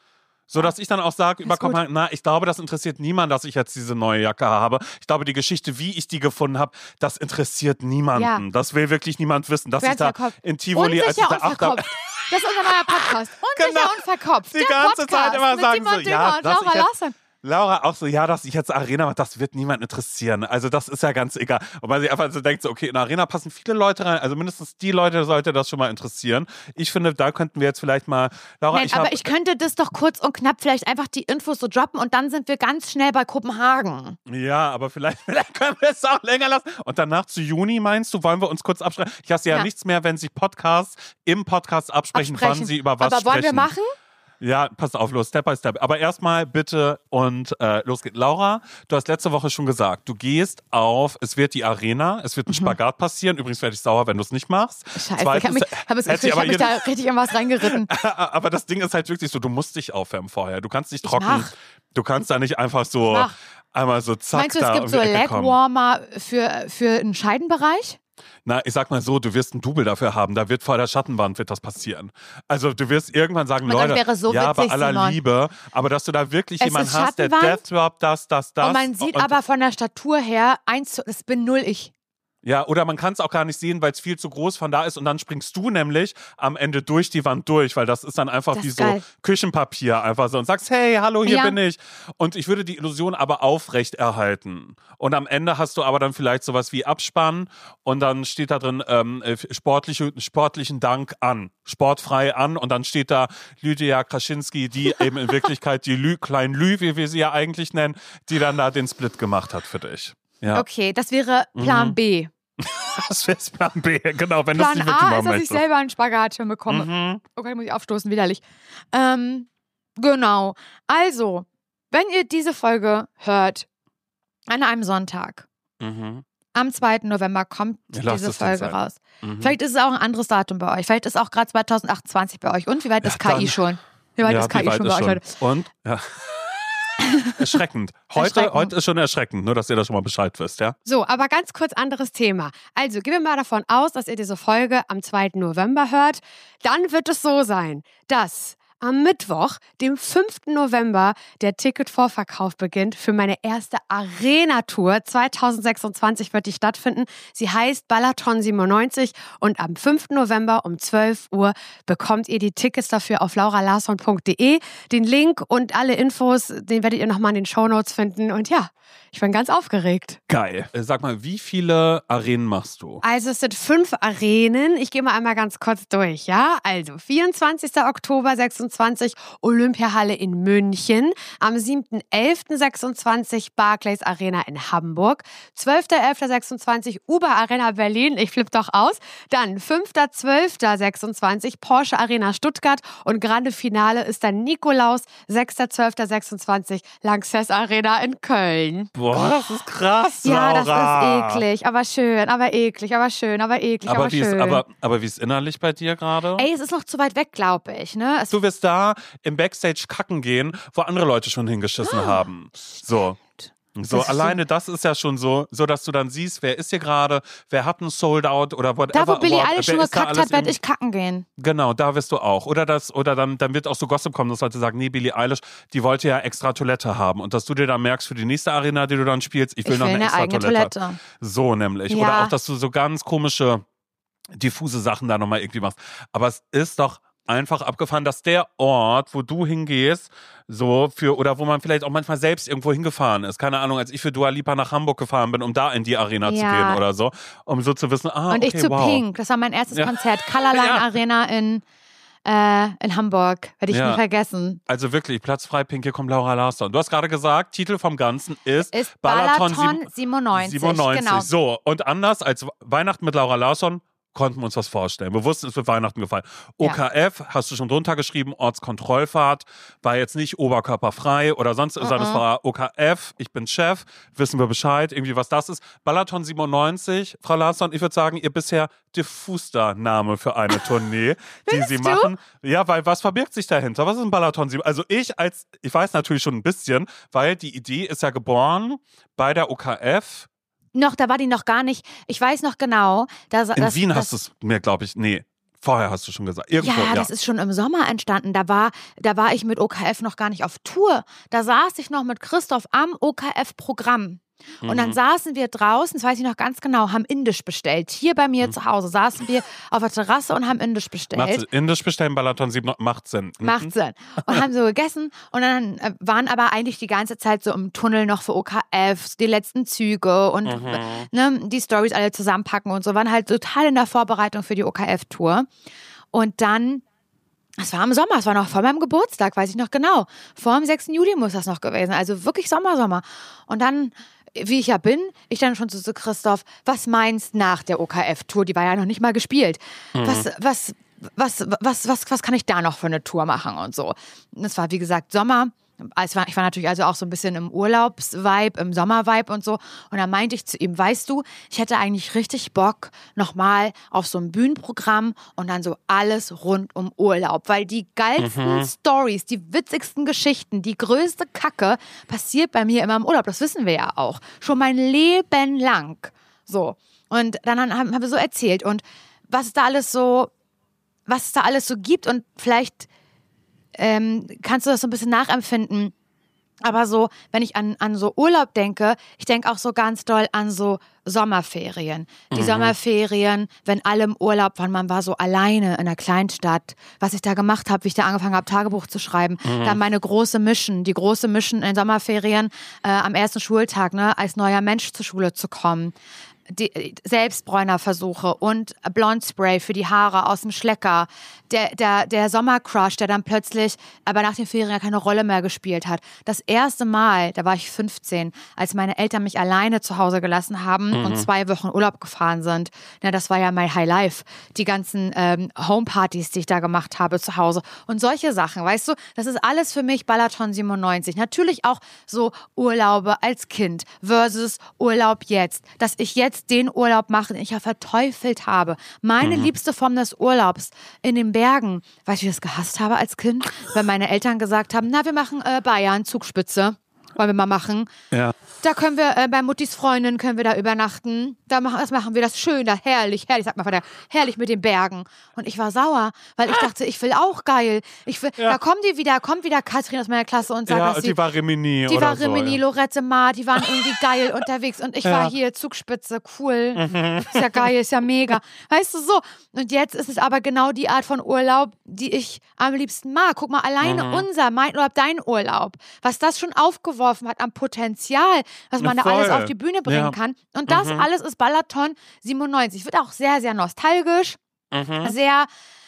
So, dass ich dann auch sage, über Kopenhagen, na, ich glaube, das interessiert niemand, dass ich jetzt diese neue Jacke habe. Ich glaube, die Geschichte, wie ich die gefunden habe, das interessiert niemanden. Ja. Das will wirklich niemand wissen, dass ich da in Tivoli, Unsicher als ich da acht habe. Das ist unser neuer Podcast. Unsicher genau. und verkopft. Die Der ganze Podcast Zeit immer sagen so, ja, und Laura Larsson. Laura auch so, ja, dass ich jetzt Arena mache, das wird niemand interessieren. Also das ist ja ganz egal. Und weil sie einfach so denkt, so, okay, in Arena passen viele Leute rein, also mindestens die Leute sollte das schon mal interessieren. Ich finde, da könnten wir jetzt vielleicht mal, Laura, Nein, ich aber hab, ich könnte das doch kurz und knapp vielleicht einfach die Infos so droppen und dann sind wir ganz schnell bei Kopenhagen. Ja, aber vielleicht, vielleicht können wir es auch länger lassen. Und danach zu Juni, meinst du, wollen wir uns kurz absprechen? Ich hasse ja, ja nichts mehr, wenn sich Podcasts im Podcast absprechen, absprechen. wann sie über was aber sprechen. Aber wollen wir machen? Ja, pass auf, los, Step by Step. Aber erstmal bitte und äh, los geht's. Laura, du hast letzte Woche schon gesagt, du gehst auf, es wird die Arena, es wird ein mhm. Spagat passieren. Übrigens werde ich sauer, wenn du es nicht machst. Scheiße, Zweitens, ich habe mich, hab das Gefühl, ich hab mich da richtig in was reingeritten. Aber das Ding ist halt wirklich so, du musst dich aufwärmen vorher. Du kannst nicht trocken, du kannst da nicht einfach so einmal so zack Meinst du, es da gibt so Legwarmer für, für einen Scheidenbereich? Na, ich sag mal so, du wirst ein Double dafür haben. Da wird vor der Schattenwand wird das passieren. Also du wirst irgendwann sagen, und Leute, wäre so ja, witzig, bei aller Simon. Liebe, aber dass du da wirklich jemanden hast, der Death Drop, das, das, das. Und man sieht und aber von der Statur her, eins zu, das bin null ich. Ja, oder man kann es auch gar nicht sehen, weil es viel zu groß von da ist und dann springst du nämlich am Ende durch die Wand durch, weil das ist dann einfach das wie so geil. Küchenpapier einfach so und sagst, hey, hallo, hier ja. bin ich. Und ich würde die Illusion aber aufrecht erhalten. Und am Ende hast du aber dann vielleicht sowas wie Abspann und dann steht da drin ähm, sportliche, sportlichen Dank an, sportfrei an und dann steht da Lydia Krasinski, die eben in Wirklichkeit die Lü, kleinen Lü, wie wir sie ja eigentlich nennen, die dann da den Split gemacht hat für dich. Ja. Okay, das wäre Plan mhm. B. Das wäre Plan B, genau, wenn du es Plan nicht wirklich A machen ist, dass möchtest. ich selber einen Spagat schon bekomme. Mhm. Okay, muss ich aufstoßen, widerlich. Ähm, genau. Also, wenn ihr diese Folge hört, an einem Sonntag, mhm. am zweiten November kommt ja, diese Folge raus. Mhm. Vielleicht ist es auch ein anderes Datum bei euch. Vielleicht ist auch gerade zwanzig achtundzwanzig bei euch. Und wie weit ja, ist K I dann, schon? Wie weit ja, ist K I weit schon ist bei euch schon. heute? Und? Ja. Erschreckend. Heute, Erschreckend. heute ist schon erschreckend, nur dass ihr da schon mal Bescheid wisst, ja? So, aber ganz kurz anderes Thema. Also, gehen wir mal davon aus, dass ihr diese Folge am zweiten November hört. Dann wird es so sein, dass am Mittwoch, dem fünften November, der Ticketvorverkauf beginnt für meine erste Arena-Tour. zwanzig sechsundzwanzig wird die stattfinden. Sie heißt Balaton siebenundneunzig und am fünften November um zwölf Uhr bekommt ihr die Tickets dafür auf lauralarsson punkt de. Den Link und alle Infos, den werdet ihr nochmal in den Shownotes finden. Und ja, ich bin ganz aufgeregt. Geil. Sag mal, wie viele Arenen machst du? Also es sind fünf Arenen. Ich gehe mal einmal ganz kurz durch, ja? Also vierundzwanzigsten Oktober sechsundzwanzig Olympiahalle in München. Am siebten elften sechsundzwanzig Barclays Arena in Hamburg. zwölften elften sechsundzwanzig Uber Arena Berlin. Ich flippe doch aus. Dann fünften zwölften sechsundzwanzig Porsche Arena Stuttgart. Und Grande Finale ist dann Nikolaus. sechsten zwölften sechsundzwanzig Lanxess Arena in Köln. Boah, das ist krass, Ja, Laura. das ist eklig, aber schön, aber eklig, aber schön, aber eklig, aber, aber wie schön. Ist, aber, aber wie ist innerlich bei dir gerade? Ey, es ist noch zu weit weg, glaube ich. Ne? Es Du wirst da im Backstage kacken gehen, wo andere Leute schon hingeschissen Ah, haben. So. So, das alleine das ist ja schon so, so dass du dann siehst, wer ist hier gerade, wer hat einen Sold-Out oder whatever. Da, wo Billie Award, Eilish wer schon ist da gekackt alles hat, werde im- ich kacken gehen. Genau, da wirst du auch. Oder das, oder dann, dann wird auch so Gossip kommen, dass Leute sagen, nee, Billie Eilish, die wollte ja extra Toilette haben. Und dass du dir dann merkst, für die nächste Arena, die du dann spielst, ich will Ich noch will eine eine extra eigene Toilette. Toilette. So nämlich. Ja. Oder auch, dass du so ganz komische, diffuse Sachen da nochmal irgendwie machst. Aber es ist doch einfach abgefahren, dass der Ort, wo du hingehst, so für, oder wo man vielleicht auch manchmal selbst irgendwo hingefahren ist. Keine Ahnung, als ich für Dua Lipa nach Hamburg gefahren bin, um da in die Arena zu Ja. gehen oder so. Um so zu wissen, ah, Und okay, ich zu wow. Pink. Das war mein erstes Ja. Konzert. Colorline Ja. Arena in, äh, in Hamburg. Werde ich Ja. nie vergessen. Also wirklich, Platz frei, Pink, hier kommt Laura Larsson. Du hast gerade gesagt, Titel vom Ganzen ist, Ist Balaton Balaton sieb- siebenundneunzig. siebenundneunzig. Genau. So, und anders als Weihnachten mit Laura Larsson konnten wir uns was vorstellen. Wir wussten, es wird Weihnachten gefallen. O K F, hast du schon drunter geschrieben, Ortskontrollfahrt, war jetzt nicht oberkörperfrei oder sonst, Uh-uh. sondern es war O K F, ich bin Chef, wissen wir Bescheid, irgendwie was das ist. Balaton siebenundneunzig, Frau Larsson, ich würde sagen, ihr bisher diffuster Name für eine Tournee, die Sie du? machen. Ja, weil was verbirgt sich dahinter? Was ist ein Balaton sieben? Also ich als, ich weiß natürlich schon ein bisschen, weil die Idee ist ja geboren bei der O K F. Noch, da war die noch gar nicht. Ich weiß noch genau. Da, In das, Wien das, hast du es mir, glaube ich, nee. Vorher hast du schon gesagt. Irgendwo, ja, ja, das ist schon im Sommer entstanden. Da war, da war ich mit O K F noch gar nicht auf Tour. Da saß ich noch mit Christoph am O K F-Programm. Und dann saßen wir draußen, das weiß ich noch ganz genau, haben Indisch bestellt. Hier bei mir mhm. zu Hause saßen wir auf der Terrasse und haben Indisch bestellt. Macht, Indisch bestellen, Balaton sieben, macht Sinn. Mhm. Macht Sinn. Und haben so gegessen und dann äh, waren aber eigentlich die ganze Zeit so im Tunnel noch für O K F, die letzten Züge und mhm. ne, die Storys alle zusammenpacken und so, waren halt total in der Vorbereitung für die O K F-Tour. Und dann... Es war im Sommer, es war noch vor meinem Geburtstag, weiß ich noch genau. Vor dem sechsten Juli muss das noch gewesen, also wirklich Sommer, Sommer. Und dann, wie ich ja bin, ich dann schon zu, zu Christoph, was meinst nach der O K F-Tour? Die war ja noch nicht mal gespielt. Mhm. Was, was, was, was, was, was kann ich da noch für eine Tour machen und so? Und es war, wie gesagt, Sommer. Ich war, ich war natürlich also auch so ein bisschen im Urlaubsvibe, im Sommervibe und so. Und dann meinte ich zu ihm, weißt du, ich hätte eigentlich richtig Bock nochmal auf so ein Bühnenprogramm und dann so alles rund um Urlaub. Weil die geilsten mhm. Stories, die witzigsten Geschichten, die größte Kacke passiert bei mir immer im Urlaub. Das wissen wir ja auch. Schon mein Leben lang. So. Und dann haben wir so erzählt und was es da alles so, was es da alles so gibt und vielleicht Ähm, kannst du das so ein bisschen nachempfinden. Aber so, wenn ich an, an so Urlaub denke, ich denke auch so ganz doll an so Sommerferien. Die mhm. Sommerferien, wenn alle im Urlaub waren, man war so alleine in einer Kleinstadt. Was ich da gemacht habe, wie ich da angefangen habe, Tagebuch zu schreiben. Mhm. Dann meine große Mission, die große Mission in Sommerferien äh, am ersten Schultag, ne, als neuer Mensch zur Schule zu kommen. Die Selbstbräunerversuche und Blondspray für die Haare aus dem Schlecker. Der, der, der Sommercrush, der dann plötzlich, aber nach den Ferien ja keine Rolle mehr gespielt hat. Das erste Mal, da war ich fünfzehn, als meine Eltern mich alleine zu Hause gelassen haben mhm. und zwei Wochen Urlaub gefahren sind. Ja, das war ja mein High Life. Die ganzen ähm, Homepartys, die ich da gemacht habe zu Hause. Und solche Sachen, weißt du, das ist alles für mich Balaton siebenundneunzig. Natürlich auch so Urlaube als Kind versus Urlaub jetzt. Dass ich jetzt den Urlaub mache, den ich ja verteufelt habe. Meine mhm. liebste Form des Urlaubs in den Bergen. Weißt du, wie ich das gehasst habe als Kind? Weil meine Eltern gesagt haben, na, wir machen äh, Bayern, Zugspitze. Wollen wir mal machen. Ja. Da können wir, äh, bei Muttis Freundin können wir da übernachten. Da machen, das machen wir das schön, da herrlich, herrlich, sag mal, Vater, herrlich mit den Bergen. Und ich war sauer, weil ich dachte, ich will auch geil. Ich will, ja. Da kommen die wieder, kommt wieder Katrin aus meiner Klasse und sagt, ja, dass die sie, war Rimini die oder war so, Rimini, ja. Lorette Mar, die waren irgendwie geil unterwegs. Und ich ja. war hier, Zugspitze, cool. Mhm. Ist ja geil, ist ja mega. Weißt du, so. Und jetzt ist es aber genau die Art von Urlaub, die ich am liebsten mag. Guck mal, alleine mhm. unser, mein Urlaub, dein Urlaub. Was das schon aufgeworfen hat am Potenzial, was man Voll. da alles auf die Bühne bringen ja. kann. Und das mhm. alles ist Balaton siebenundneunzig. Wird auch sehr, sehr nostalgisch, mhm. sehr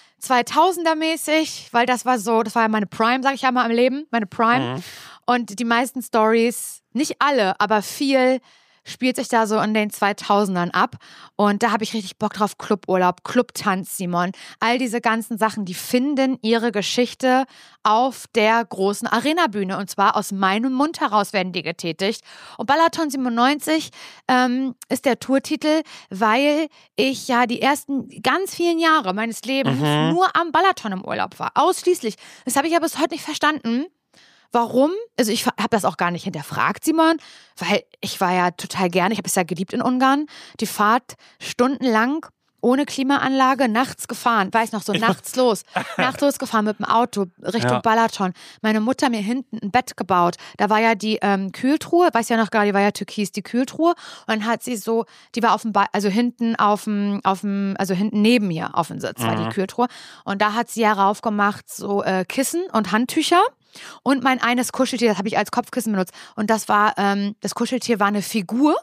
zweitausender-mäßig, weil das war so, das war ja meine Prime, sag ich ja mal im Leben, meine Prime. Mhm. Und die meisten Stories, nicht alle, aber viel spielt sich da so in den zweitausendern ab. Und da habe ich richtig Bock drauf. Cluburlaub, Clubtanz, Simon. All diese ganzen Sachen, die finden ihre Geschichte auf der großen Arena-Bühne. Und zwar aus meinem Mund heraus werden die getätigt. Und Balaton siebenundneunzig ähm, ist der Tourtitel, weil ich ja die ersten ganz vielen Jahre meines Lebens mhm. nur am Balaton im Urlaub war. Ausschließlich. Das habe ich aber bis heute nicht verstanden. Warum? Also ich habe das auch gar nicht hinterfragt, Simon, weil ich war ja total gerne, ich habe es ja geliebt in Ungarn, die Fahrt stundenlang ohne Klimaanlage, nachts gefahren, weiß noch, so nachts los, nachts losgefahren mit dem Auto Richtung ja. Balaton. Meine Mutter mir hinten ein Bett gebaut, da war ja die ähm, Kühltruhe, weiß ja noch gar, die war ja türkis, die Kühltruhe und dann hat sie so, die war auf dem, ba- also hinten auf dem, auf dem, also hinten neben mir auf dem Sitz mhm. war die Kühltruhe und da hat sie ja raufgemacht so äh, Kissen und Handtücher. Und mein eines Kuscheltier, das habe ich als Kopfkissen benutzt. Und das war, ähm, das Kuscheltier war eine Figur.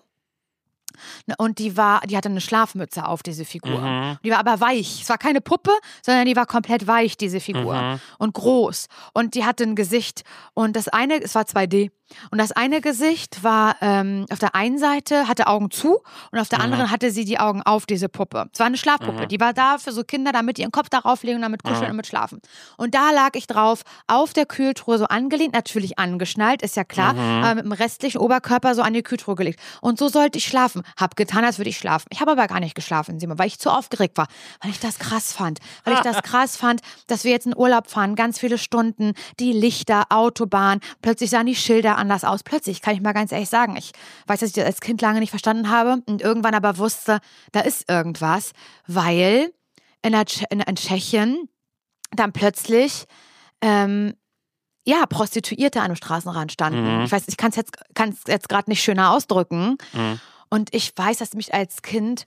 Und die war, die hatte eine Schlafmütze auf, diese Figur. Mhm. Die war aber weich. Es war keine Puppe, sondern die war komplett weich, diese Figur. Mhm. Und groß. Und die hatte ein Gesicht. Und das eine, es war zwei D. Und das eine Gesicht war ähm, auf der einen Seite, hatte Augen zu und auf der mhm. anderen hatte sie die Augen auf, diese Puppe. Es war eine Schlafpuppe. Mhm. Die war da für so Kinder, damit die ihren Kopf darauf legen und damit kuscheln mhm. und mit schlafen. Und da lag ich drauf, auf der Kühltruhe so angelehnt, natürlich angeschnallt, ist ja klar, mhm. aber mit dem restlichen Oberkörper so an die Kühltruhe gelegt. Und so sollte ich schlafen. Hab getan, als würde ich schlafen. Ich habe aber gar nicht geschlafen, Simon, weil ich zu aufgeregt war, weil ich das krass fand. Weil ich das krass fand, dass wir jetzt in Urlaub fahren, ganz viele Stunden, die Lichter, Autobahn, plötzlich sahen die Schilder anders aus. Plötzlich, kann ich mal ganz ehrlich sagen, ich weiß, dass ich das als Kind lange nicht verstanden habe und irgendwann aber wusste, da ist irgendwas, weil in, der, in, in Tschechien dann plötzlich ähm, ja, Prostituierte an dem Straßenrand standen. Mhm. Ich weiß, ich kann es jetzt, kann's jetzt gerade nicht schöner ausdrücken. Mhm. Und ich weiß, dass mich als Kind,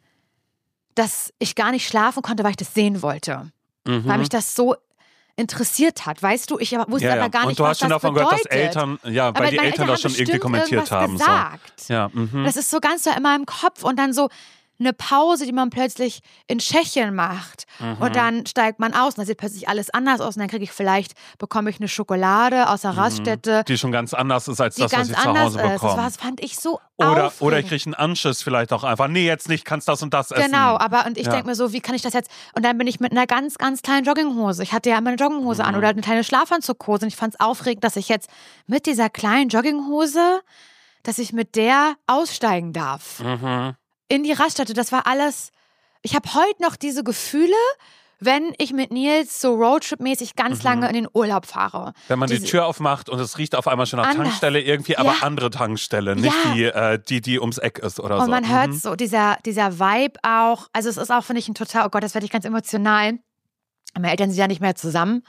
dass ich gar nicht schlafen konnte, weil ich das sehen wollte. Mhm. Weil mich das so interessiert hat, weißt du? Ich wusste ja, ja. aber gar nicht, was das bedeutet. Und du hast schon davon gehört, dass Eltern, ja, weil die Eltern, Eltern das schon irgendwie kommentiert haben. Gesagt. So. Ja, mhm. Das ist so ganz so in meinem Kopf und dann so eine Pause, die man plötzlich in Tschechien macht. Mhm. Und dann steigt man aus und dann sieht plötzlich alles anders aus und dann kriege ich vielleicht, bekomme ich eine Schokolade aus der Raststätte. Mhm. Die schon ganz anders ist als das, was ich zu Hause bekomme. Das, war, das fand ich so oder, aufregend. Oder ich kriege einen Anschiss vielleicht auch einfach. Nee, jetzt nicht, kannst das und das essen. Genau, aber und ich ja. denke mir so, wie kann ich das jetzt? Und dann bin ich mit einer ganz, ganz kleinen Jogginghose. Ich hatte ja immer eine Jogginghose mhm. an oder eine kleine Schlafanzughose und ich fand es aufregend, dass ich jetzt mit dieser kleinen Jogginghose, dass ich mit der aussteigen darf. Mhm. In die Raststätte, das war alles, ich habe heute noch diese Gefühle, wenn ich mit Nils so Roadtrip-mäßig ganz mhm. lange in den Urlaub fahre. Wenn man diese, die Tür aufmacht und es riecht auf einmal schon nach anders. Tankstelle irgendwie, aber ja. andere Tankstelle, nicht ja. die, äh, die, die ums Eck ist oder und so. Und man mhm. hört so, dieser, dieser Vibe auch, also es ist auch, finde ich, ein total, oh Gott, das werde ich ganz emotional. Meine Eltern sind ja nicht mehr zusammen,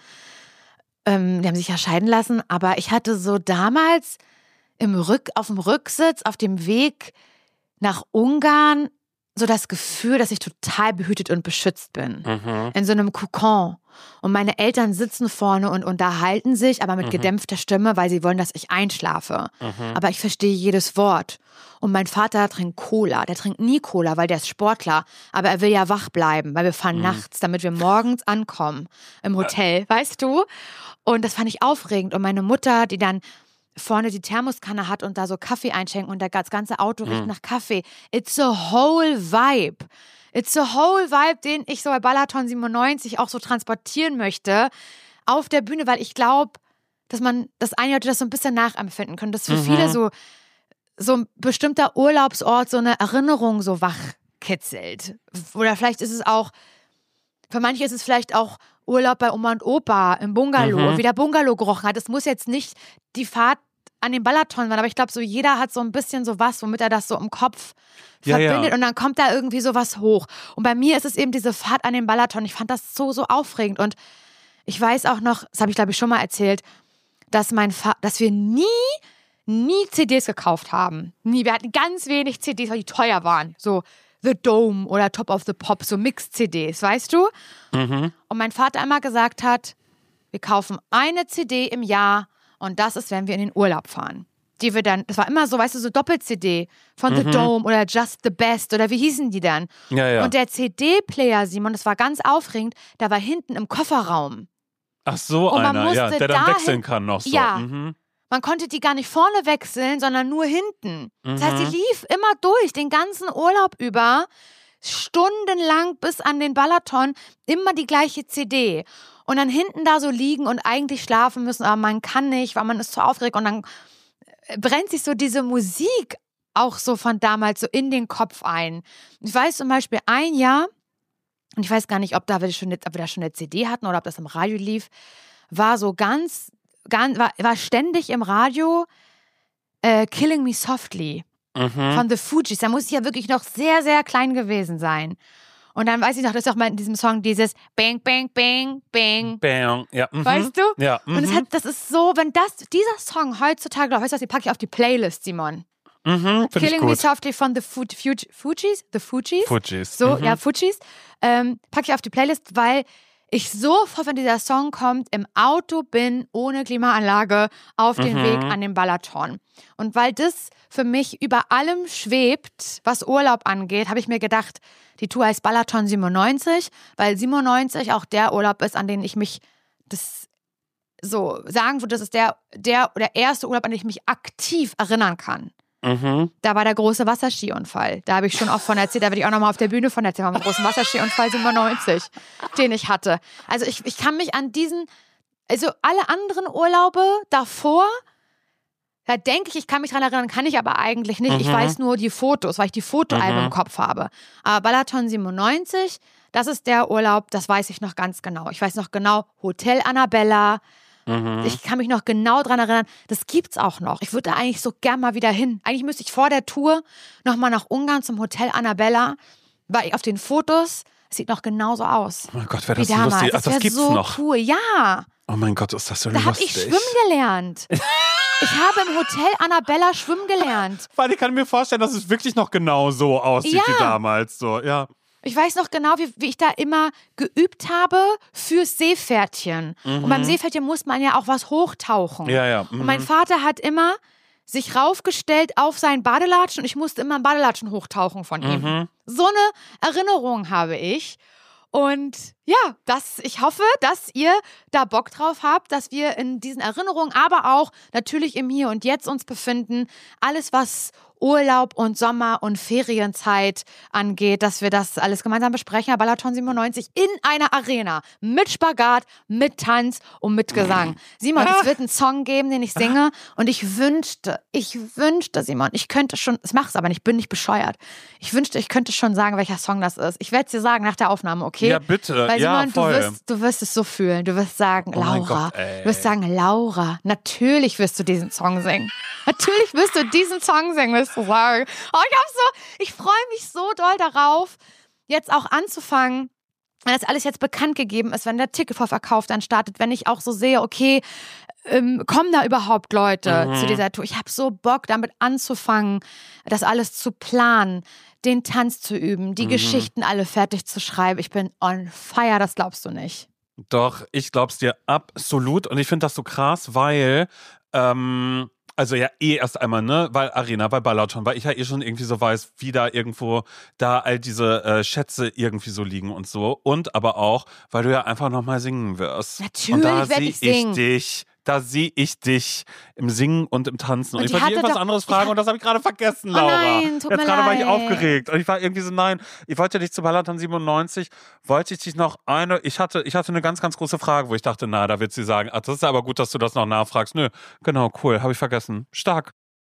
ähm, die haben sich ja scheiden lassen, aber ich hatte so damals im Rück, auf dem Rücksitz, auf dem Weg nach Ungarn so das Gefühl, dass ich total behütet und beschützt bin. Mhm. In so einem Kokon. Und meine Eltern sitzen vorne und unterhalten sich, aber mit mhm. gedämpfter Stimme, weil sie wollen, dass ich einschlafe. Mhm. Aber ich verstehe jedes Wort. Und mein Vater trinkt Cola. Der trinkt nie Cola, weil der ist Sportler. Aber er will ja wach bleiben, weil wir fahren mhm. nachts, damit wir morgens ankommen im Hotel, weißt du? Und das fand ich aufregend. Und meine Mutter, die dann vorne die Thermoskanne hat und da so Kaffee einschenken und das ganze Auto riecht mm. nach Kaffee. It's a whole vibe. It's a whole vibe, den ich so bei Balaton siebenundneunzig auch so transportieren möchte auf der Bühne, weil ich glaube, dass man, dass einige Leute das so ein bisschen nachempfinden können, dass für mhm. viele so, so ein bestimmter Urlaubsort so eine Erinnerung so wachkitzelt. Oder vielleicht ist es auch, für manche ist es vielleicht auch Urlaub bei Oma und Opa im Bungalow, mhm. wie der Bungalow gerochen hat. Es muss jetzt nicht die Fahrt an den Balaton sein, aber ich glaube, so jeder hat so ein bisschen so was, womit er das so im Kopf ja, verbindet ja. und dann kommt da irgendwie so was hoch. Und bei mir ist es eben diese Fahrt an den Balaton. Ich fand das so, so aufregend und ich weiß auch noch, das habe ich glaube ich schon mal erzählt, dass mein Fa- dass wir nie, nie C Ds gekauft haben. Nie. Wir hatten ganz wenig C Ds, weil die teuer waren. So The Dome oder Top of the Pops, so Mix-C Ds, weißt du? Mhm. Und mein Vater immer gesagt hat, wir kaufen eine C D im Jahr und das ist, wenn wir in den Urlaub fahren. Die wir dann, das war immer so, weißt du, so Doppel-C D von mhm. The Dome oder Just the Best oder wie hießen die dann? Ja, ja. Und der C D-Player, Simon, das war ganz aufregend, der war hinten im Kofferraum. Ach so, und man einer, ja, der dann dahin, wechseln kann noch so. Ja. Mhm. Man konnte die gar nicht vorne wechseln, sondern nur hinten. Das heißt, die Mhm. lief immer durch, den ganzen Urlaub über, stundenlang bis an den Balaton, immer die gleiche C D. Und dann hinten da so liegen und eigentlich schlafen müssen, aber man kann nicht, weil man ist zu aufgeregt. Und dann brennt sich so diese Musik auch so von damals so in den Kopf ein. Ich weiß zum Beispiel ein Jahr, und ich weiß gar nicht, ob, da wir, schon, ob wir da schon eine C D hatten oder ob das im Radio lief, war so ganz, ganz war, war ständig im Radio äh, Killing Me Softly Mhm. von The Fugees. Da muss ich ja wirklich noch sehr, sehr klein gewesen sein. Und dann weiß ich noch, das ist auch mal in diesem Song dieses Bang, Bang, Bang, Bang. Bang, ja. Mhm. Weißt du? Ja. Mhm. Und es hat, das ist so, wenn das, dieser Song heutzutage, weißt du was, den packe ich auf die Playlist, Simon. Mhm, Killing Me Softly von The Fu- Fuge- Fugees, The Fugees. Fugees. So, mhm. ja, Fugees. Ähm, packe ich auf die Playlist, weil ich sofort, wenn dieser Song kommt, im Auto bin, ohne Klimaanlage, auf dem Mhm. Weg an den Balaton. Und weil das für mich über allem schwebt, was Urlaub angeht, habe ich mir gedacht, die Tour heißt Balaton siebenundneunzig, weil siebenundneunzig auch der Urlaub ist, an den ich mich das so sagen würde, das ist der, der, der erste Urlaub, an den ich mich aktiv erinnern kann. Mhm. Da war der große Wasserskiunfall. Da habe ich schon oft von erzählt, da werde ich auch nochmal auf der Bühne von erzählen, vom großen Wasserskiunfall siebenundneunzig, den ich hatte. Also ich, ich kann mich an diesen, also alle anderen Urlaube davor, da denke ich, ich kann mich dran erinnern, kann ich aber eigentlich nicht. Mhm. Ich weiß nur die Fotos, weil ich die Fotoalben Mhm. im Kopf habe. Aber Balaton siebenundneunzig, das ist der Urlaub, das weiß ich noch ganz genau. Ich weiß noch genau, Hotel Annabella. Mhm. Ich kann mich noch genau dran erinnern, das gibt's auch noch. Ich würde da eigentlich so gern mal wieder hin. Eigentlich müsste ich vor der Tour nochmal nach Ungarn zum Hotel Annabella, weil auf den Fotos Es sieht noch genauso aus. Oh mein Gott, wäre wie das so damals. lustig. Ach, das das wär gibt's so noch. cool. Ja, Oh mein Gott, ist das so da habe lustig. ich schwimmen gelernt. Ich habe im Hotel Annabella schwimmen gelernt. Weil ich kann mir vorstellen, dass es wirklich noch genau so aussieht Ja. wie damals. So, ja. Ich weiß noch genau, wie, wie ich da immer geübt habe fürs Seepferdchen. Und beim Seepferdchen muss man ja auch was hochtauchen. Ja, ja. Und mein Mhm. Vater hat immer sich raufgestellt auf seinen Badelatschen und ich musste immer einen Badelatschen hochtauchen von ihm. Mhm. So eine Erinnerung habe ich. Und ja, das, ich hoffe, dass ihr da Bock drauf habt, dass wir in diesen Erinnerungen, aber auch natürlich im Hier und Jetzt uns befinden. Alles, was Urlaub und Sommer und Ferienzeit angeht, dass wir das alles gemeinsam besprechen. Balaton siebenundneunzig in einer Arena mit Spagat, mit Tanz und mit Gesang. Simon, es wird einen Song geben, den ich singe und ich wünschte, ich wünschte, Simon, ich könnte schon, ich mache es aber nicht, ich bin nicht bescheuert. Ich wünschte, ich könnte schon sagen, welcher Song das ist. Ich werde es dir sagen nach der Aufnahme, okay? Ja, bitte. Weil ja, Simon, voll. du wirst, du wirst es so fühlen. Du wirst sagen, Oh mein Laura. Gott, ey. Du wirst sagen, Laura, natürlich wirst du diesen Song singen. Natürlich wirst du diesen Song singen, wirst du sagen. Oh, ich hab so, ich freue mich so doll darauf, jetzt auch anzufangen, wenn das alles jetzt bekannt gegeben ist, wenn der Ticketvorverkauf dann startet, wenn ich auch so sehe, okay, ähm, kommen da überhaupt Leute Mhm. zu dieser Tour? Ich habe so Bock, damit anzufangen, das alles zu planen, den Tanz zu üben, die Mhm. Geschichten alle fertig zu schreiben. Ich bin on fire, das glaubst du nicht. Doch, ich glaub's dir absolut. Und ich finde das so krass, weil, ähm, also ja, eh erst einmal, ne, weil Arena, weil Balaton, weil ich ja eh schon irgendwie so weiß, wie da irgendwo da all diese äh, Schätze irgendwie so liegen und so. Und aber auch, weil du ja einfach nochmal singen wirst. Natürlich und da werd sehe ich singen. dich. Da sehe ich dich im Singen und im Tanzen. Und, Und ich die wollte hatte irgendwas doch- anderes die fragen hat- und das habe ich gerade vergessen, Oh Laura. nein, tut Jetzt mir gerade war ich leid. aufgeregt. Und ich war irgendwie so, nein, ich wollte dich zu Balaton siebenundneunzig, wollte ich dich noch eine, ich hatte, ich hatte eine ganz, ganz große Frage, wo ich dachte, na, da wird sie sagen, ach, das ist aber gut, dass du das noch nachfragst. Nö, genau, cool, habe ich vergessen. Stark.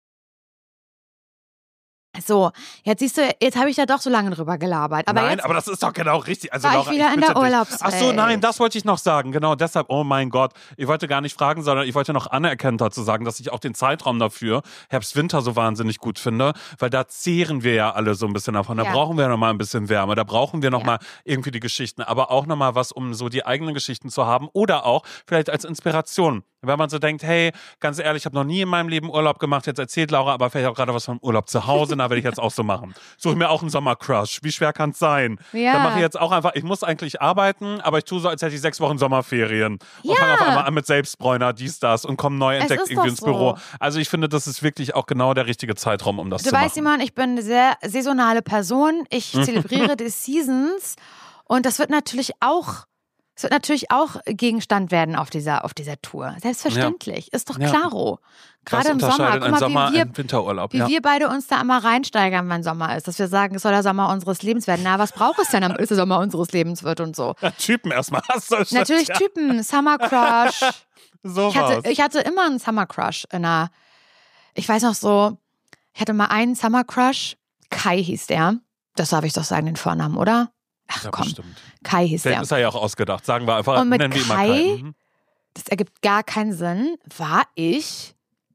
So, jetzt siehst du, jetzt habe ich da doch so lange drüber gelabert. Aber nein, jetzt aber das ist doch genau richtig. Also, war ich Laura, wieder in bitte der dich. Urlaubswelt. Ach so, nein, das wollte ich noch sagen. Genau, deshalb, oh mein Gott. Ich wollte gar nicht fragen, sondern ich wollte noch anerkennen dazu sagen, dass ich auch den Zeitraum dafür, Herbst-Winter, so wahnsinnig gut finde, weil da zehren wir ja alle so ein bisschen davon. Da Ja. brauchen wir noch mal ein bisschen Wärme, da brauchen wir noch Ja. mal irgendwie die Geschichten, aber auch noch mal was, um so die eigenen Geschichten zu haben oder auch vielleicht als Inspiration. Wenn man so denkt, hey, ganz ehrlich, ich habe noch nie in meinem Leben Urlaub gemacht, jetzt erzählt Laura aber vielleicht auch gerade was vom Urlaub zu Hause, na, werde ich jetzt auch so machen. Suche ich mir auch einen Sommercrush. Wie schwer kann es sein? Ja. Dann mache ich jetzt auch einfach, ich muss eigentlich arbeiten, aber ich tue so, als hätte ich sechs Wochen Sommerferien. Und Ja. fange auf einmal an mit Selbstbräuner, dies, das und komme neu entdeckt ist irgendwie doch ins Büro. so. Also ich finde, das ist wirklich auch genau der richtige Zeitraum, um das Du zu weißt, machen. Simon, ich bin eine sehr saisonale Person. Ich zelebriere die Seasons und das wird natürlich auch, es wird natürlich auch Gegenstand werden auf dieser, auf dieser Tour. Selbstverständlich. Ist doch Ja. klaro. Gerade Das im Sommer. unterscheidet Guck einen mal, Sommer, wie wir, einen Winterurlaub. wie ja. wir beide uns da immer reinsteigern, wenn Sommer ist. Dass wir sagen, es soll der Sommer unseres Lebens werden. Na, was braucht es denn, damit es der Sommer unseres Lebens wird und so? Ja, Typen erstmal hast du schon. Natürlich ja, Typen, Summer Crush. sowas. Ich hatte, ich hatte immer einen Summer Crush in einer, ich weiß noch so, ich hatte mal einen Summer Crush, Kai hieß der. Das darf ich doch sagen, den Vornamen, oder? Ach ja, komm, bestimmt. Kai hieß Vielleicht der. ist er ja auch ausgedacht. Sagen wir einfach, Und mit nennen wir ihn mal Kai? Kai. Mhm. Das ergibt gar keinen Sinn, war ich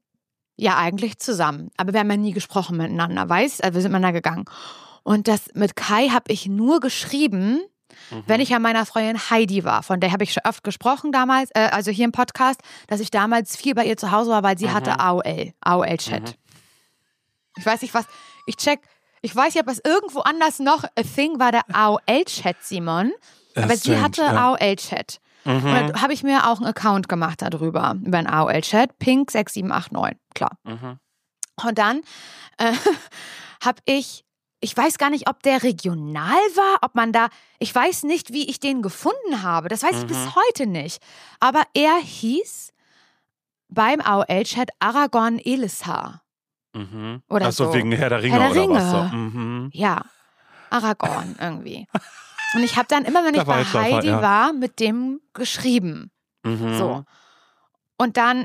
ja eigentlich zusammen. Aber wir haben ja nie gesprochen miteinander, weißt? Also wir sind miteinander gegangen. Und das mit Kai habe ich nur geschrieben, Mhm. wenn ich an meiner Freundin Heidi war. Von der habe ich schon oft gesprochen damals, äh, also hier im Podcast, dass ich damals viel bei ihr zu Hause war, weil sie Mhm. hatte A O L, A O L-Chat. Mhm. Ich weiß nicht was, ich check, ich weiß nicht, ob es irgendwo anders noch a thing war, der A O L-Chat, Simon. Ja, Aber sie strange, hatte ja. A O L-Chat. Und Mhm. dann habe ich mir auch einen Account gemacht darüber, über einen A O L-Chat, Pink sechs sieben acht neun, klar. Mhm. Und dann äh, habe ich, ich weiß gar nicht, ob der regional war, ob man da, ich weiß nicht, wie ich den gefunden habe. Das weiß ich Mhm. bis heute nicht. Aber er hieß beim A O L-Chat Aragorn Elisar. Mhm. Oder Achso, so. wegen Herr der Ringe Herr der oder was? Ringe. So. Mhm. Ja, Aragorn irgendwie. Und ich habe dann immer, wenn ich Da war bei ich drauf, Heidi ja. war, mit dem geschrieben. Mhm. So. Und dann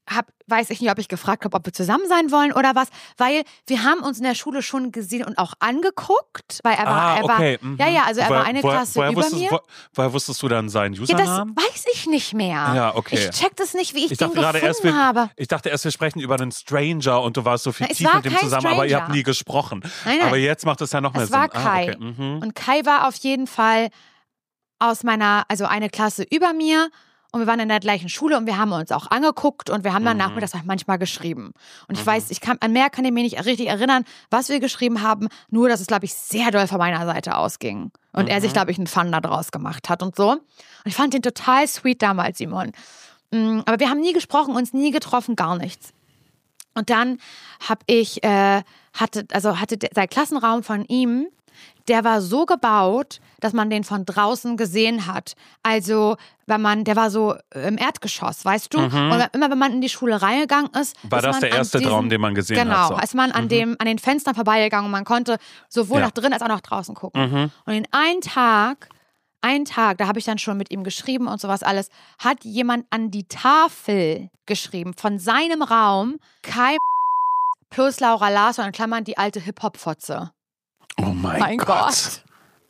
hab, weiß ich nicht, ob ich gefragt habe, ob wir zusammen sein wollen oder was, weil wir haben uns in der Schule schon gesehen und auch angeguckt, weil er war, Ah, er okay. war mhm. ja, ja, also er woher, war eine woher, Klasse woher über wusstest, mir. Wo, woher wusstest du dann seinen Ja, Usernamen? das weiß ich nicht mehr. Ja, okay. Ich check das nicht, wie ich, Ich den dachte gerade gefunden erst, wir, habe. ich dachte erst, wir sprechen über einen Stranger und du warst so Na, es fiktiv war mit dem kein zusammen, aber ihr Stranger. habt nie gesprochen. Nein, nein. Aber jetzt macht es ja noch mehr Es Sinn. war Kai. Ah, okay. mhm. Und Kai war auf jeden Fall aus meiner, also eine Klasse über mir. Und wir waren in der gleichen Schule und wir haben uns auch angeguckt und wir haben dann Mhm. nachmittags auch manchmal geschrieben. Und ich Mhm. weiß, ich kann, an mehr kann ich mir nicht richtig erinnern, was wir geschrieben haben, nur dass es, glaube ich, sehr doll von meiner Seite ausging. Und Mhm. er sich, glaube ich, einen Fun da draus gemacht hat und so. Und ich fand den total sweet damals, Simon. Mm, Aber wir haben nie gesprochen, uns nie getroffen, gar nichts. Und dann habe ich, äh, hatte, also hatte der, der Klassenraum von ihm, der war so gebaut, dass man den von draußen gesehen hat. Also, wenn man, der war so im Erdgeschoss, weißt du? Mhm. Und immer wenn man in die Schule reingegangen ist, War ist das man der an erste diesen, Traum, den man gesehen genau, hat? Genau, ist man an, Mhm. dem, an den Fenstern vorbeigegangen und man konnte sowohl Ja. nach drin als auch nach draußen gucken. Mhm. Und in einen Tag, einen Tag, da habe ich dann schon mit ihm geschrieben und sowas alles, hat jemand an die Tafel geschrieben von seinem Raum, Kai plus Laura Larsson, in Klammern die alte Hip-Hop-Fotze. Oh mein, Mein Gott. Gott.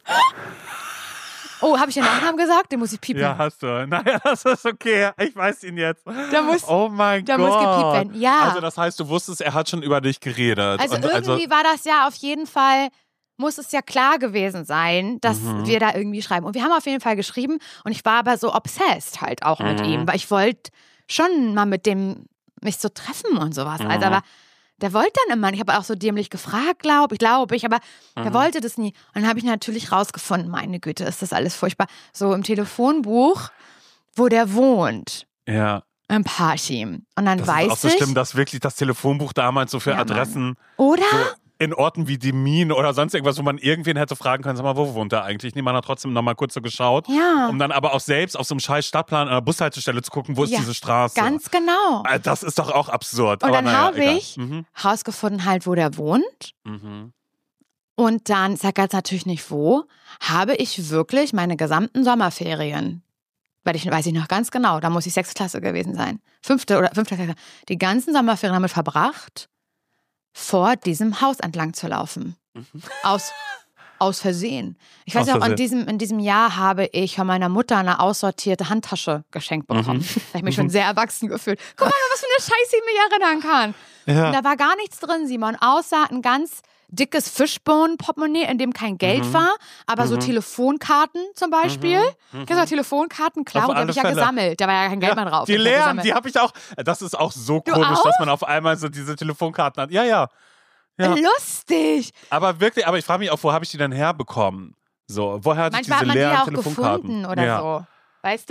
Oh, habe ich den Nachnamen gesagt? Den muss ich piepen. Ja, hast du. Naja, das ist okay. Ich weiß ihn jetzt. Da muss, oh mein da Gott. muss gepiept werden. Ja. Also das heißt, du wusstest, er hat schon über dich geredet. Also Und irgendwie war das ja auf jeden Fall, muss es ja klar gewesen sein, dass Mhm. wir da irgendwie schreiben. Und wir haben auf jeden Fall geschrieben und ich war aber so obsessed halt auch mit Mhm. ihm, weil ich wollte schon mal mit dem mich so treffen und sowas. Mhm. Also aber der wollte dann immer, ich habe auch so dämlich gefragt, glaube ich, glaube ich, aber der Mhm. wollte das nie. Und dann habe ich natürlich rausgefunden, meine Güte, ist das alles furchtbar. So im Telefonbuch, wo der wohnt. Ja. Im Parchim. Und dann Das weiß ist auch so ich. schlimm, dass wirklich das Telefonbuch damals so für Ja, Mann. Adressen Oder? so in Orten wie Demmin oder sonst irgendwas, wo man irgendwen hätte fragen können, sag mal, wo wohnt er eigentlich? Nee, man hat trotzdem nochmal kurz so geschaut, Ja. um dann aber auch selbst auf so einem scheiß Stadtplan an der Bushaltestelle zu gucken, wo ist Ja, diese Straße? Ganz genau. Ah, Das ist doch auch absurd. Und aber dann naja, habe egal. ich Mhm. rausgefunden halt, wo der wohnt. Mhm. Und dann, ich sag jetzt natürlich nicht wo, habe ich wirklich meine gesamten Sommerferien, weil ich weiß ich noch ganz genau, da muss ich sechste Klasse gewesen sein, fünfte oder fünfte Klasse, die ganzen Sommerferien damit verbracht, vor diesem Haus entlang zu laufen. Aus, aus Versehen. Ich weiß Aus ja auch, in Versehen. diesem, in diesem Jahr habe ich von meiner Mutter eine aussortierte Handtasche geschenkt bekommen. Da habe ich mich schon sehr erwachsen gefühlt. Guck mal, was für eine Scheiße ich mich erinnern kann. Ja. Und da war gar nichts drin, Simon, außer ein ganz dickes Fishbone-Portemonnaie, in dem kein Geld Mhm. war, aber so Mhm. Telefonkarten zum Beispiel. Mhm. Kennst du noch Telefonkarten? Klar, Auf die habe alle ich ja Fälle. gesammelt. Da war ja kein Geld mehr drauf. Die Ich hab leeren, gesammelt. die habe ich auch. Das ist auch so Du komisch, auch? dass man auf einmal so diese Telefonkarten hat. Ja, ja. ja. Lustig. Aber wirklich, aber ich frage mich auch, wo habe ich die denn herbekommen? So, woher hatte Manchmal ich hat man diese die leeren ja auch Telefonkarten? gefunden oder ja. so. Weißt du?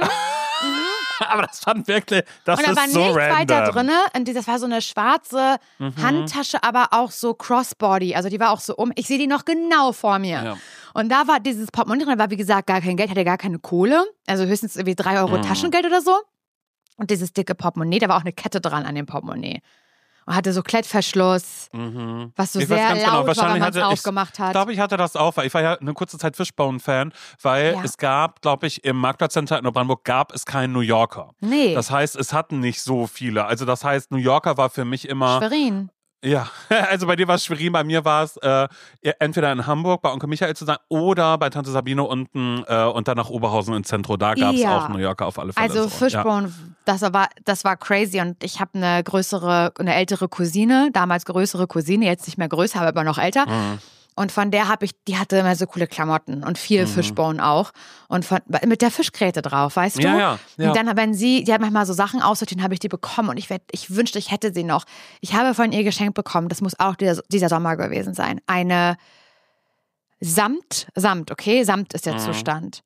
Aber das fand wirklich, das Und da ist war so nichts random. weiter drin. Und das war so eine schwarze Mhm. Handtasche, aber auch so Crossbody. Also die war auch so um. Ich sehe die noch genau vor mir. Ja. Und da war dieses Portemonnaie drin, da war wie gesagt gar kein Geld, hatte gar keine Kohle. Also höchstens irgendwie drei Euro Mhm. Taschengeld oder so. Und dieses dicke Portemonnaie, da war auch eine Kette dran an dem Portemonnaie. Und hatte so Klettverschluss, Mhm. was so Ich weiß sehr ganz genau, laut war, wenn wahrscheinlich man es hatte ich- aufgemacht Ich hat. glaube, ich hatte das auch, weil ich war ja eine kurze Zeit Fishbone-Fan, weil Ja. es gab, glaube ich, im Marktplatzcenter in Neubrandenburg gab es keinen New Yorker. Nee, Das heißt, es hatten nicht so viele. Also das heißt, New Yorker war für mich immer... Schwerin. Ja, also bei dir war es Schwerin, bei mir war es äh, entweder in Hamburg bei Onkel Michael zu sein oder bei Tante Sabine unten äh, und dann nach Oberhausen ins Zentrum. Da gab es Ja. auch New Yorker auf alle Fälle. Also so. Fishbone, das war, das war crazy und ich habe eine größere, eine ältere Cousine, damals größere Cousine, jetzt nicht mehr größer, aber immer noch älter. Ja. Mhm. Und von der habe ich, die hatte immer so coole Klamotten und viel Mhm. Fishbone auch. Und von, mit der Fischgräte drauf, weißt du? Ja, ja, ja. Und dann, wenn sie, die hat manchmal so Sachen aussortiert, habe ich die bekommen und ich, werd, ich wünschte, ich hätte sie noch. Ich habe von ihr geschenkt bekommen, das muss auch dieser, dieser Sommer gewesen sein. Eine Samt, Samt, okay? Samt ist der Mhm. Zustand.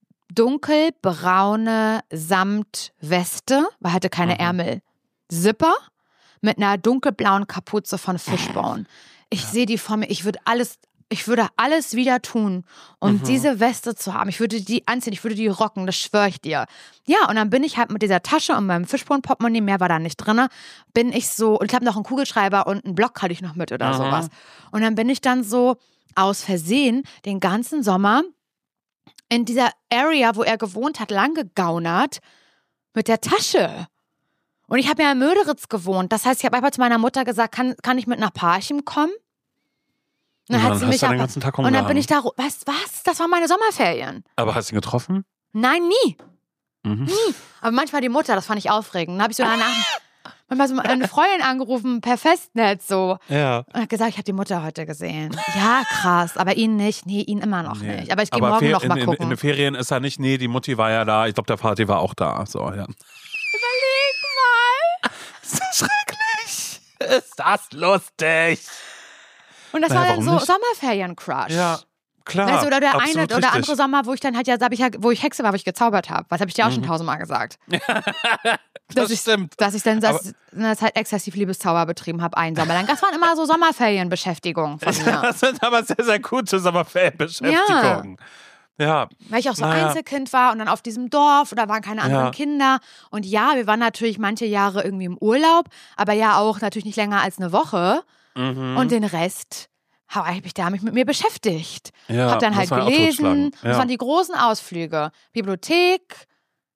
Dunkelbraune Samtweste, weil hatte keine Mhm. Ärmel. Zipper mit einer dunkelblauen Kapuze von Fishbone. Ich sehe die vor mir, ich würde alles, ich würde alles wieder tun, um Mhm. diese Weste zu haben. Ich würde die anziehen, ich würde die rocken, das schwöre ich dir. Ja, und dann bin ich halt mit dieser Tasche und meinem Fishbone-Portemonnaie, mehr war da nicht drin, bin ich so, und ich habe noch einen Kugelschreiber und einen Block hatte ich noch mit oder Mhm. sowas. Und dann bin ich dann so aus Versehen den ganzen Sommer in dieser Area, wo er gewohnt hat, lang gegaunert mit der Tasche. Und ich habe ja in Möderitz gewohnt. Das heißt, ich habe einfach zu meiner Mutter gesagt, kann, kann ich mit nach Parchim kommen? Und dann, Und hat dann sie hast mich du den aber, ganzen Tag und dann bin rumgehangen. ich da, was, was? Das waren meine Sommerferien. Aber hast du ihn getroffen? Nein, nie. Mhm. Nie. Aber manchmal die Mutter, das fand ich aufregend. Dann habe ich so danach manchmal so eine Freundin angerufen per Festnetz so. Ja. Und hat gesagt, ich habe die Mutter heute gesehen. Ja, krass. Aber ihn nicht. Nee, ihn immer noch Nee. nicht. Aber ich gehe Aber morgen Fer- noch mal in, in, gucken. in den Ferien ist er nicht, nee, die Mutti war ja da. Ich glaube, der Vati war auch da. So, ja. Überleg mal. Ist das schrecklich? Ist das lustig? Und das Naja, war dann warum so nicht? Sommerferien-Crush. Ja, klar. Weißt du, oder der absolut eine oder richtig. andere Sommer, wo ich dann halt ja, hab ich ja, wo ich Hexe war, wo ich gezaubert habe. Was habe ich dir auch Mhm. schon tausendmal gesagt? Das ich, stimmt. Dass ich dann das, das halt exzessiv Liebeszauber betrieben habe, einen Sommer lang. Das waren immer so Sommerferienbeschäftigungen von mir. Das sind aber sehr, sehr gute Sommerferienbeschäftigungen. Ja. Weil ich auch so Naja. Einzelkind war und dann auf diesem Dorf und da waren keine anderen Ja. Kinder. Und ja, wir waren natürlich manche Jahre irgendwie im Urlaub, aber ja auch natürlich nicht länger als eine Woche. Mhm. Und den Rest habe ich mich da mich mit mir beschäftigt. ja, Hab dann muss halt man auch gelesen. totschlagen. Das Ja. waren die großen Ausflüge. Bibliothek,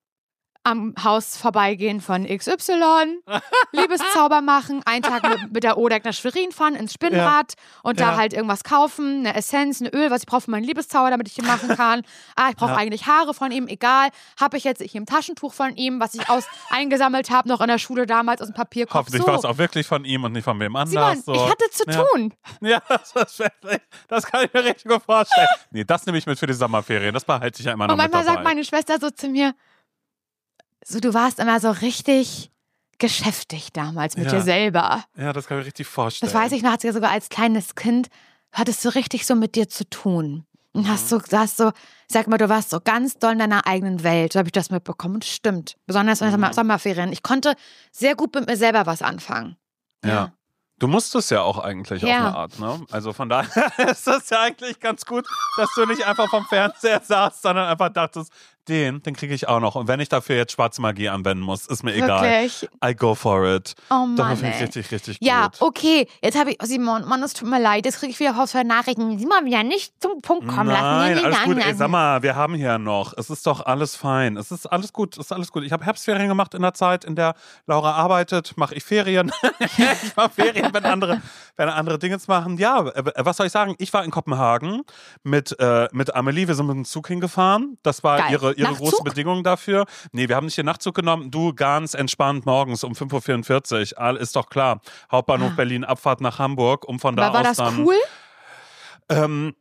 am Haus vorbeigehen von X Y, Liebeszauber machen, einen Tag mit, mit der Odeck nach Schwerin fahren, ins Spinnrad und da Ja. halt irgendwas kaufen, eine Essenz, ein Öl, was ich brauche für meinen Liebeszauber, damit ich den machen kann. Ah, ich brauche Ja. eigentlich Haare von ihm, egal. Habe ich jetzt hier ein Taschentuch von ihm, was ich aus eingesammelt habe, noch in der Schule damals aus dem Papierkopf. Hoffentlich so. war es auch wirklich von ihm und nicht von wem anders. Simon, so. ich hatte zu Ja. tun. Ja, das, ist wirklich- das kann ich mir richtig gut vorstellen. Nee, das nehme ich mit für die Sommerferien. Das behalte ich ja immer noch Und manchmal mit dabei. sagt meine Schwester so zu mir, so du warst immer so richtig geschäftig damals mit Ja. dir selber. Ja, das kann ich mir richtig vorstellen. Das weiß ich noch, hat sie ja sogar als kleines Kind, hattest du richtig so mit dir zu tun. Und hast so, du hast so, sag mal, du warst so ganz doll in deiner eigenen Welt. So habe ich das mitbekommen. Und stimmt. Besonders in den Mhm. Sommerferien. Ich konnte sehr gut mit mir selber was anfangen. Ja. Du musstest ja auch eigentlich Ja. auf eine Art, ne? Also von daher ist das ja eigentlich ganz gut, dass du nicht einfach vom Fernseher saßt, sondern einfach dachtest, den, den kriege ich auch noch. Und wenn ich dafür jetzt schwarze Magie anwenden muss, ist mir egal. Wirklich. I go for it. Oh Doch, Mann, finde ich ey. richtig, richtig Ja, gut. okay. Jetzt habe ich, oh Simon, Mann, es tut mir leid. Jetzt kriege ich wieder Haus für Nachrichten. Simon, wieder nicht zum Punkt kommen lassen. Nein, Nee, nee, alles nein, gut. Ey, nein. sag mal, wir haben hier noch. Es ist doch alles fein. Es ist alles gut. Es ist alles gut. Ich habe Herbstferien gemacht in der Zeit, in der Laura arbeitet. Mache ich Ferien. Ich mache Ferien, wenn andere, wenn andere Dinge machen. Ja, äh, was soll ich sagen? Ich war in Kopenhagen mit, äh, mit Amelie. Wir sind mit dem Zug hingefahren. Das war Geil. ihre, ihre Nachtzug? große Bedingung dafür. Nee, wir haben nicht den Nachtzug genommen. Du ganz entspannt morgens um fünf Uhr vierundvierzig. All ist doch klar. Hauptbahnhof Ah. Berlin, Abfahrt nach Hamburg, um von da Aber war aus das dann. cool? Ähm,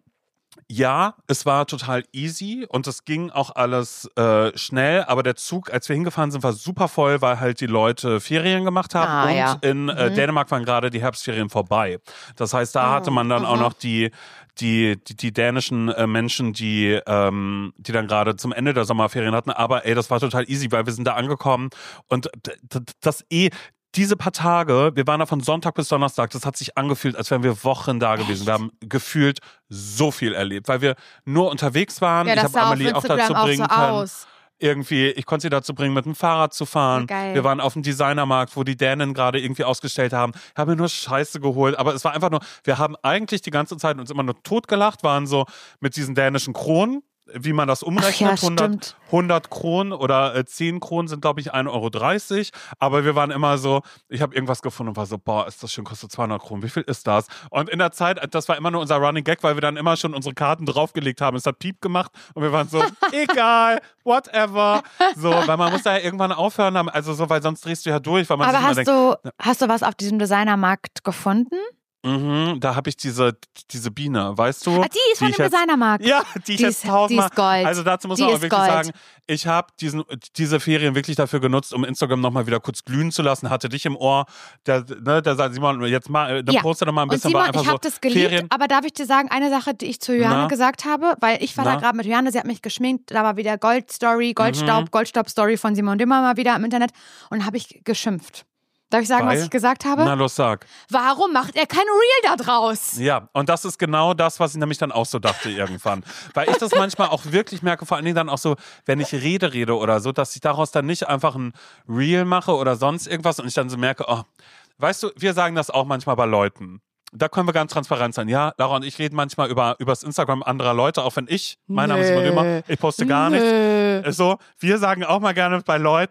ja, es war total easy und es ging auch alles äh, schnell, aber der Zug, als wir hingefahren sind, war super voll, weil halt die Leute Ferien gemacht haben Ah, und ja. in äh, Mhm. Dänemark waren gerade die Herbstferien vorbei. Das heißt, da Oh, hatte man dann auch aha. noch die die, die, die dänischen äh, Menschen, die, ähm, die dann gerade zum Ende der Sommerferien hatten, aber ey, das war total easy, weil wir sind da angekommen und d- d- das eh diese paar Tage, wir waren da von Sonntag bis Donnerstag, das hat sich angefühlt, als wären wir Wochen da gewesen. Wir haben gefühlt so viel erlebt, weil wir nur unterwegs waren. Ja, ich das habe sah auf Amelie auch dazu Instagram auch bringen so können. aus. Irgendwie, ich konnte sie dazu bringen, mit dem Fahrrad zu fahren. Ja, geil. Wir waren auf dem Designermarkt, wo die Dänen gerade irgendwie ausgestellt haben. Haben mir nur Scheiße geholt, aber es war einfach nur, wir haben eigentlich die ganze Zeit uns immer nur totgelacht, waren so mit diesen dänischen Kronen, wie man das umrechnet, Ach ja, hundert, stimmt. hundert Kronen oder äh, zehn Kronen sind, glaube ich, ein Euro dreißig. Aber wir waren immer so, ich habe irgendwas gefunden und war so, boah, ist das schön, kostet zweihundert Kronen. Wie viel ist das? Und in der Zeit, das war immer nur unser Running Gag, weil wir dann immer schon unsere Karten draufgelegt haben. Es hat Piep gemacht und wir waren so, egal, whatever. So, weil man muss da ja irgendwann aufhören, also so, weil sonst drehst du ja durch, weil man Aber sich immer hast denkt, du, hast du was auf diesem Designermarkt gefunden? mhm, da habe ich diese, diese Biene, weißt du? Ah, die ist von ich dem jetzt- Designermarkt. Ja, die ich Die jetzt ist- tausendmal. die ist Gold. Also dazu muss Die man auch ist wirklich Gold. sagen, ich habe diesen diese Ferien wirklich dafür genutzt, um Instagram nochmal wieder kurz glühen zu lassen. Hatte dich im Ohr, der, ne, der sagt, Simon, jetzt mal, dann Ja. poste doch mal ein Und bisschen, Simon, war einfach ich habe so das geliebt, Ferien. aber darf ich dir sagen, eine Sache, die ich zu Johanna Na? gesagt habe, weil ich war Na? da gerade mit Johanna, sie hat mich geschminkt, da war wieder Gold-Story, Goldstaub, Mhm. Goldstaub-Story von Simon Dimmer mal wieder im Internet und habe ich geschimpft. Darf ich sagen, Weil? was ich gesagt habe? Na los, sag. Warum macht er kein Reel da draus? Ja, und das ist genau das, was ich nämlich dann auch so dachte irgendwann. Weil ich das manchmal auch wirklich merke, vor allen Dingen dann auch so, wenn ich Rede rede oder so, dass ich daraus dann nicht einfach ein Reel mache oder sonst irgendwas und ich dann so merke, oh, weißt du, wir sagen das auch manchmal bei Leuten. Da können wir ganz transparent sein. Ja, Laura und ich reden manchmal über, über das Instagram anderer Leute, auch wenn ich, mein Name ist Nee. Marima, ich poste gar Nö. nichts. So, wir sagen auch mal gerne bei Leuten,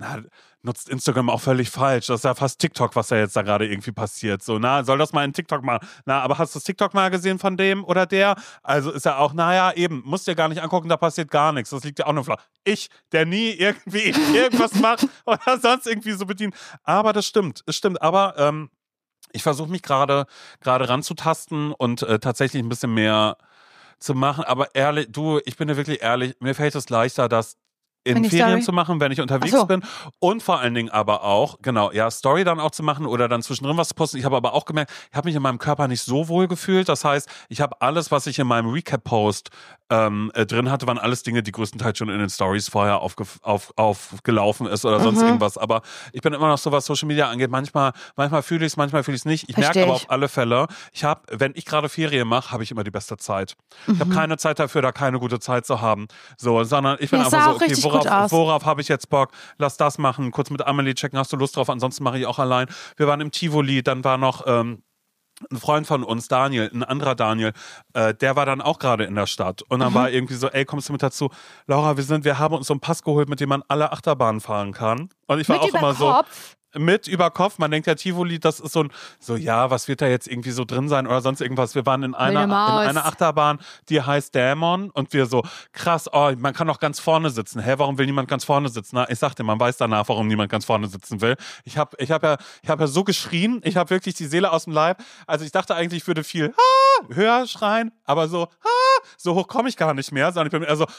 na, nutzt Instagram auch völlig falsch. Das ist ja fast TikTok, was da jetzt da gerade irgendwie passiert. So, na, soll das mal in TikTok machen? Na, aber hast du das TikTok mal gesehen von dem oder der? Also ist ja auch, naja, eben, musst dir gar nicht angucken, da passiert gar nichts. Das liegt ja auch nur flach. Ich, der nie irgendwie irgendwas macht oder sonst irgendwie so bedient. Aber das stimmt, es stimmt. Aber ähm, ich versuche mich gerade gerade ranzutasten und äh, tatsächlich ein bisschen mehr zu machen. Aber ehrlich, du, ich bin dir wirklich ehrlich, mir fällt es leichter, das in Eine Ferien Story? zu machen, wenn ich unterwegs Ach so. bin und vor allen Dingen aber auch, genau, ja, Story dann auch zu machen oder dann zwischendrin was zu posten. Ich habe aber auch gemerkt, ich habe mich in meinem Körper nicht so wohl gefühlt. Das heißt, ich habe alles, was ich in meinem Recap-Post ähm, äh, drin hatte, waren alles Dinge, die größtenteils schon in den Stories vorher aufge auf, aufgelaufen ist oder sonst Mhm. irgendwas. Aber ich bin immer noch so, was Social Media angeht. Manchmal, manchmal fühle ich es, manchmal fühle ich es nicht. Ich merke Versteh aber ich. auf alle Fälle, ich habe, wenn ich gerade Ferien mache, habe ich immer die beste Zeit. Ich Mhm. habe keine Zeit dafür, da keine gute Zeit zu haben. So, sondern ich bin Ja, es sah einfach so, auch okay, richtig worauf, gut aus. worauf habe ich jetzt Bock? Lass das machen. Kurz mit Amelie checken, hast du Lust drauf? Ansonsten mache ich auch allein. Wir waren im Tivoli, dann war noch ähm, ein Freund von uns, Daniel, ein anderer Daniel, äh, der war dann auch gerade in der Stadt. Und dann Mhm. war irgendwie so, ey, kommst du mit dazu? Laura, wir sind, wir haben uns so einen Pass geholt, mit dem man alle Achterbahnen fahren kann. Und ich war Mit auch über immer so. Kopf. Mit über Kopf, man denkt ja Tivoli, das ist so ein, so ja, was wird da jetzt irgendwie so drin sein oder sonst irgendwas. Wir waren in einer, Wilde in Maus. einer Achterbahn, die heißt Dämon und wir so, krass, oh, man kann doch ganz vorne sitzen. Hä, warum will niemand ganz vorne sitzen? Na, ich sagte, man weiß danach, warum niemand ganz vorne sitzen will. Ich habe ich hab ja, ich hab ja so geschrien, ich habe wirklich die Seele aus dem Leib. Also ich dachte eigentlich, ich würde viel ah, höher schreien, aber so, ah, so hoch komme ich gar nicht mehr, sondern ich bin eher so,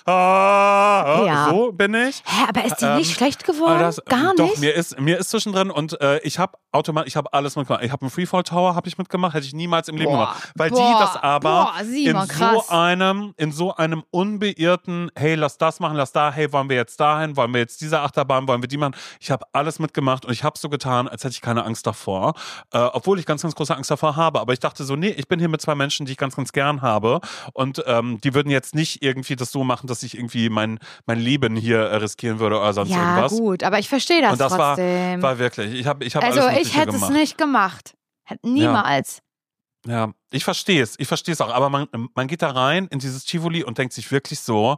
ah, Ja. so bin ich. Hä, aber ist die Ähm, nicht schlecht geworden? Das, Gar doch, nicht? mir ist, mir ist zwischendrin und äh, ich habe automatisch, ich habe alles mitgemacht. Ich habe einen Freefall Tower habe ich mitgemacht, hätte ich niemals im Leben Boah, gemacht, weil die boah, das aber boah, Simon, in krass. so einem, in so einem unbeirrten, hey, lass das machen, lass da, hey, wollen wir jetzt dahin, wollen wir jetzt diese Achterbahn, wollen wir die machen? Ich habe alles mitgemacht und ich habe so getan, als hätte ich keine Angst davor, äh, obwohl ich ganz, ganz große Angst davor habe. Aber ich dachte so, nee, ich bin hier mit zwei Menschen, die ich ganz, ganz gern habe und ähm, die würden jetzt nicht irgendwie das so machen, dass ich irgendwie mein mein Leben hier äh, riskieren würde oder sonst Ja, irgendwas. gut, aber ich verstehe das, Und das war, trotzdem. war wirklich, ich habe ich hab also alles ich Mögliche hätte gemacht. es nicht gemacht. Hätte niemals. Ja, ich verstehe es, ich verstehe es auch, aber man, man geht da rein in dieses Tivoli und denkt sich wirklich so,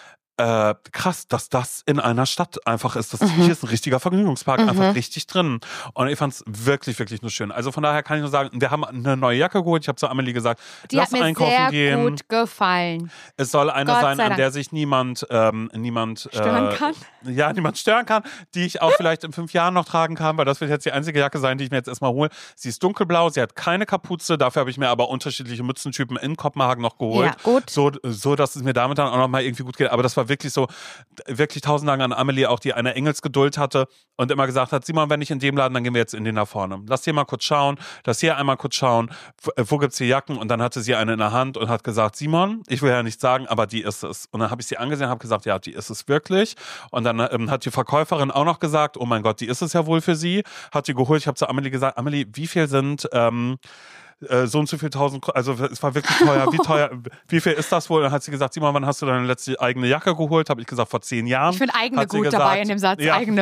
äh, krass, dass das in einer Stadt einfach ist. Das Mhm. hier ist ein richtiger Vergnügungspark, Mhm. einfach richtig drin. Und ich fand es wirklich, wirklich nur schön. Also von daher kann ich nur sagen, wir haben eine neue Jacke geholt. Ich habe zu Amelie gesagt, Die lass hat mir einkaufen sehr gehen. gut gefallen. Es soll eine Gott sein, sei an Dank. der sich niemand, ähm, niemand Stören äh, kann. Ja, niemand stören kann, die ich auch vielleicht in fünf Jahren noch tragen kann, weil das wird jetzt die einzige Jacke sein, die ich mir jetzt erstmal hole. Sie ist dunkelblau, sie hat keine Kapuze, dafür habe ich mir aber unterschiedliche Mützentypen in Kopenhagen noch geholt. Ja, gut. So, so, dass es mir damit dann auch noch mal irgendwie gut geht. Aber das war wirklich so, wirklich tausend Dank an Amelie, auch die eine Engelsgeduld hatte und immer gesagt hat, Simon, wenn nicht in dem Laden, dann gehen wir jetzt in den da vorne. Lass hier mal kurz schauen, lass hier einmal kurz schauen, wo, wo gibt's hier Jacken? Und dann hatte sie eine in der Hand und hat gesagt, Simon, ich will ja nicht sagen, aber die ist es. Und dann habe ich sie angesehen und habe gesagt, ja, die ist es wirklich. Und dann ähm, hat die Verkäuferin auch noch gesagt, oh mein Gott, die ist es ja wohl für sie. Hat die geholt, ich habe zu Amelie gesagt, Amelie, wie viel sind ähm, äh, so und so viel tausend, also es war wirklich teuer, wie teuer, wie viel ist das wohl? Dann hat sie gesagt, Simon, wann hast du deine letzte eigene Jacke geholt? Habe ich gesagt, vor zehn Jahren. Ich finde eigene Hat sie gut gesagt, dabei in dem Satz. ja. Eigene.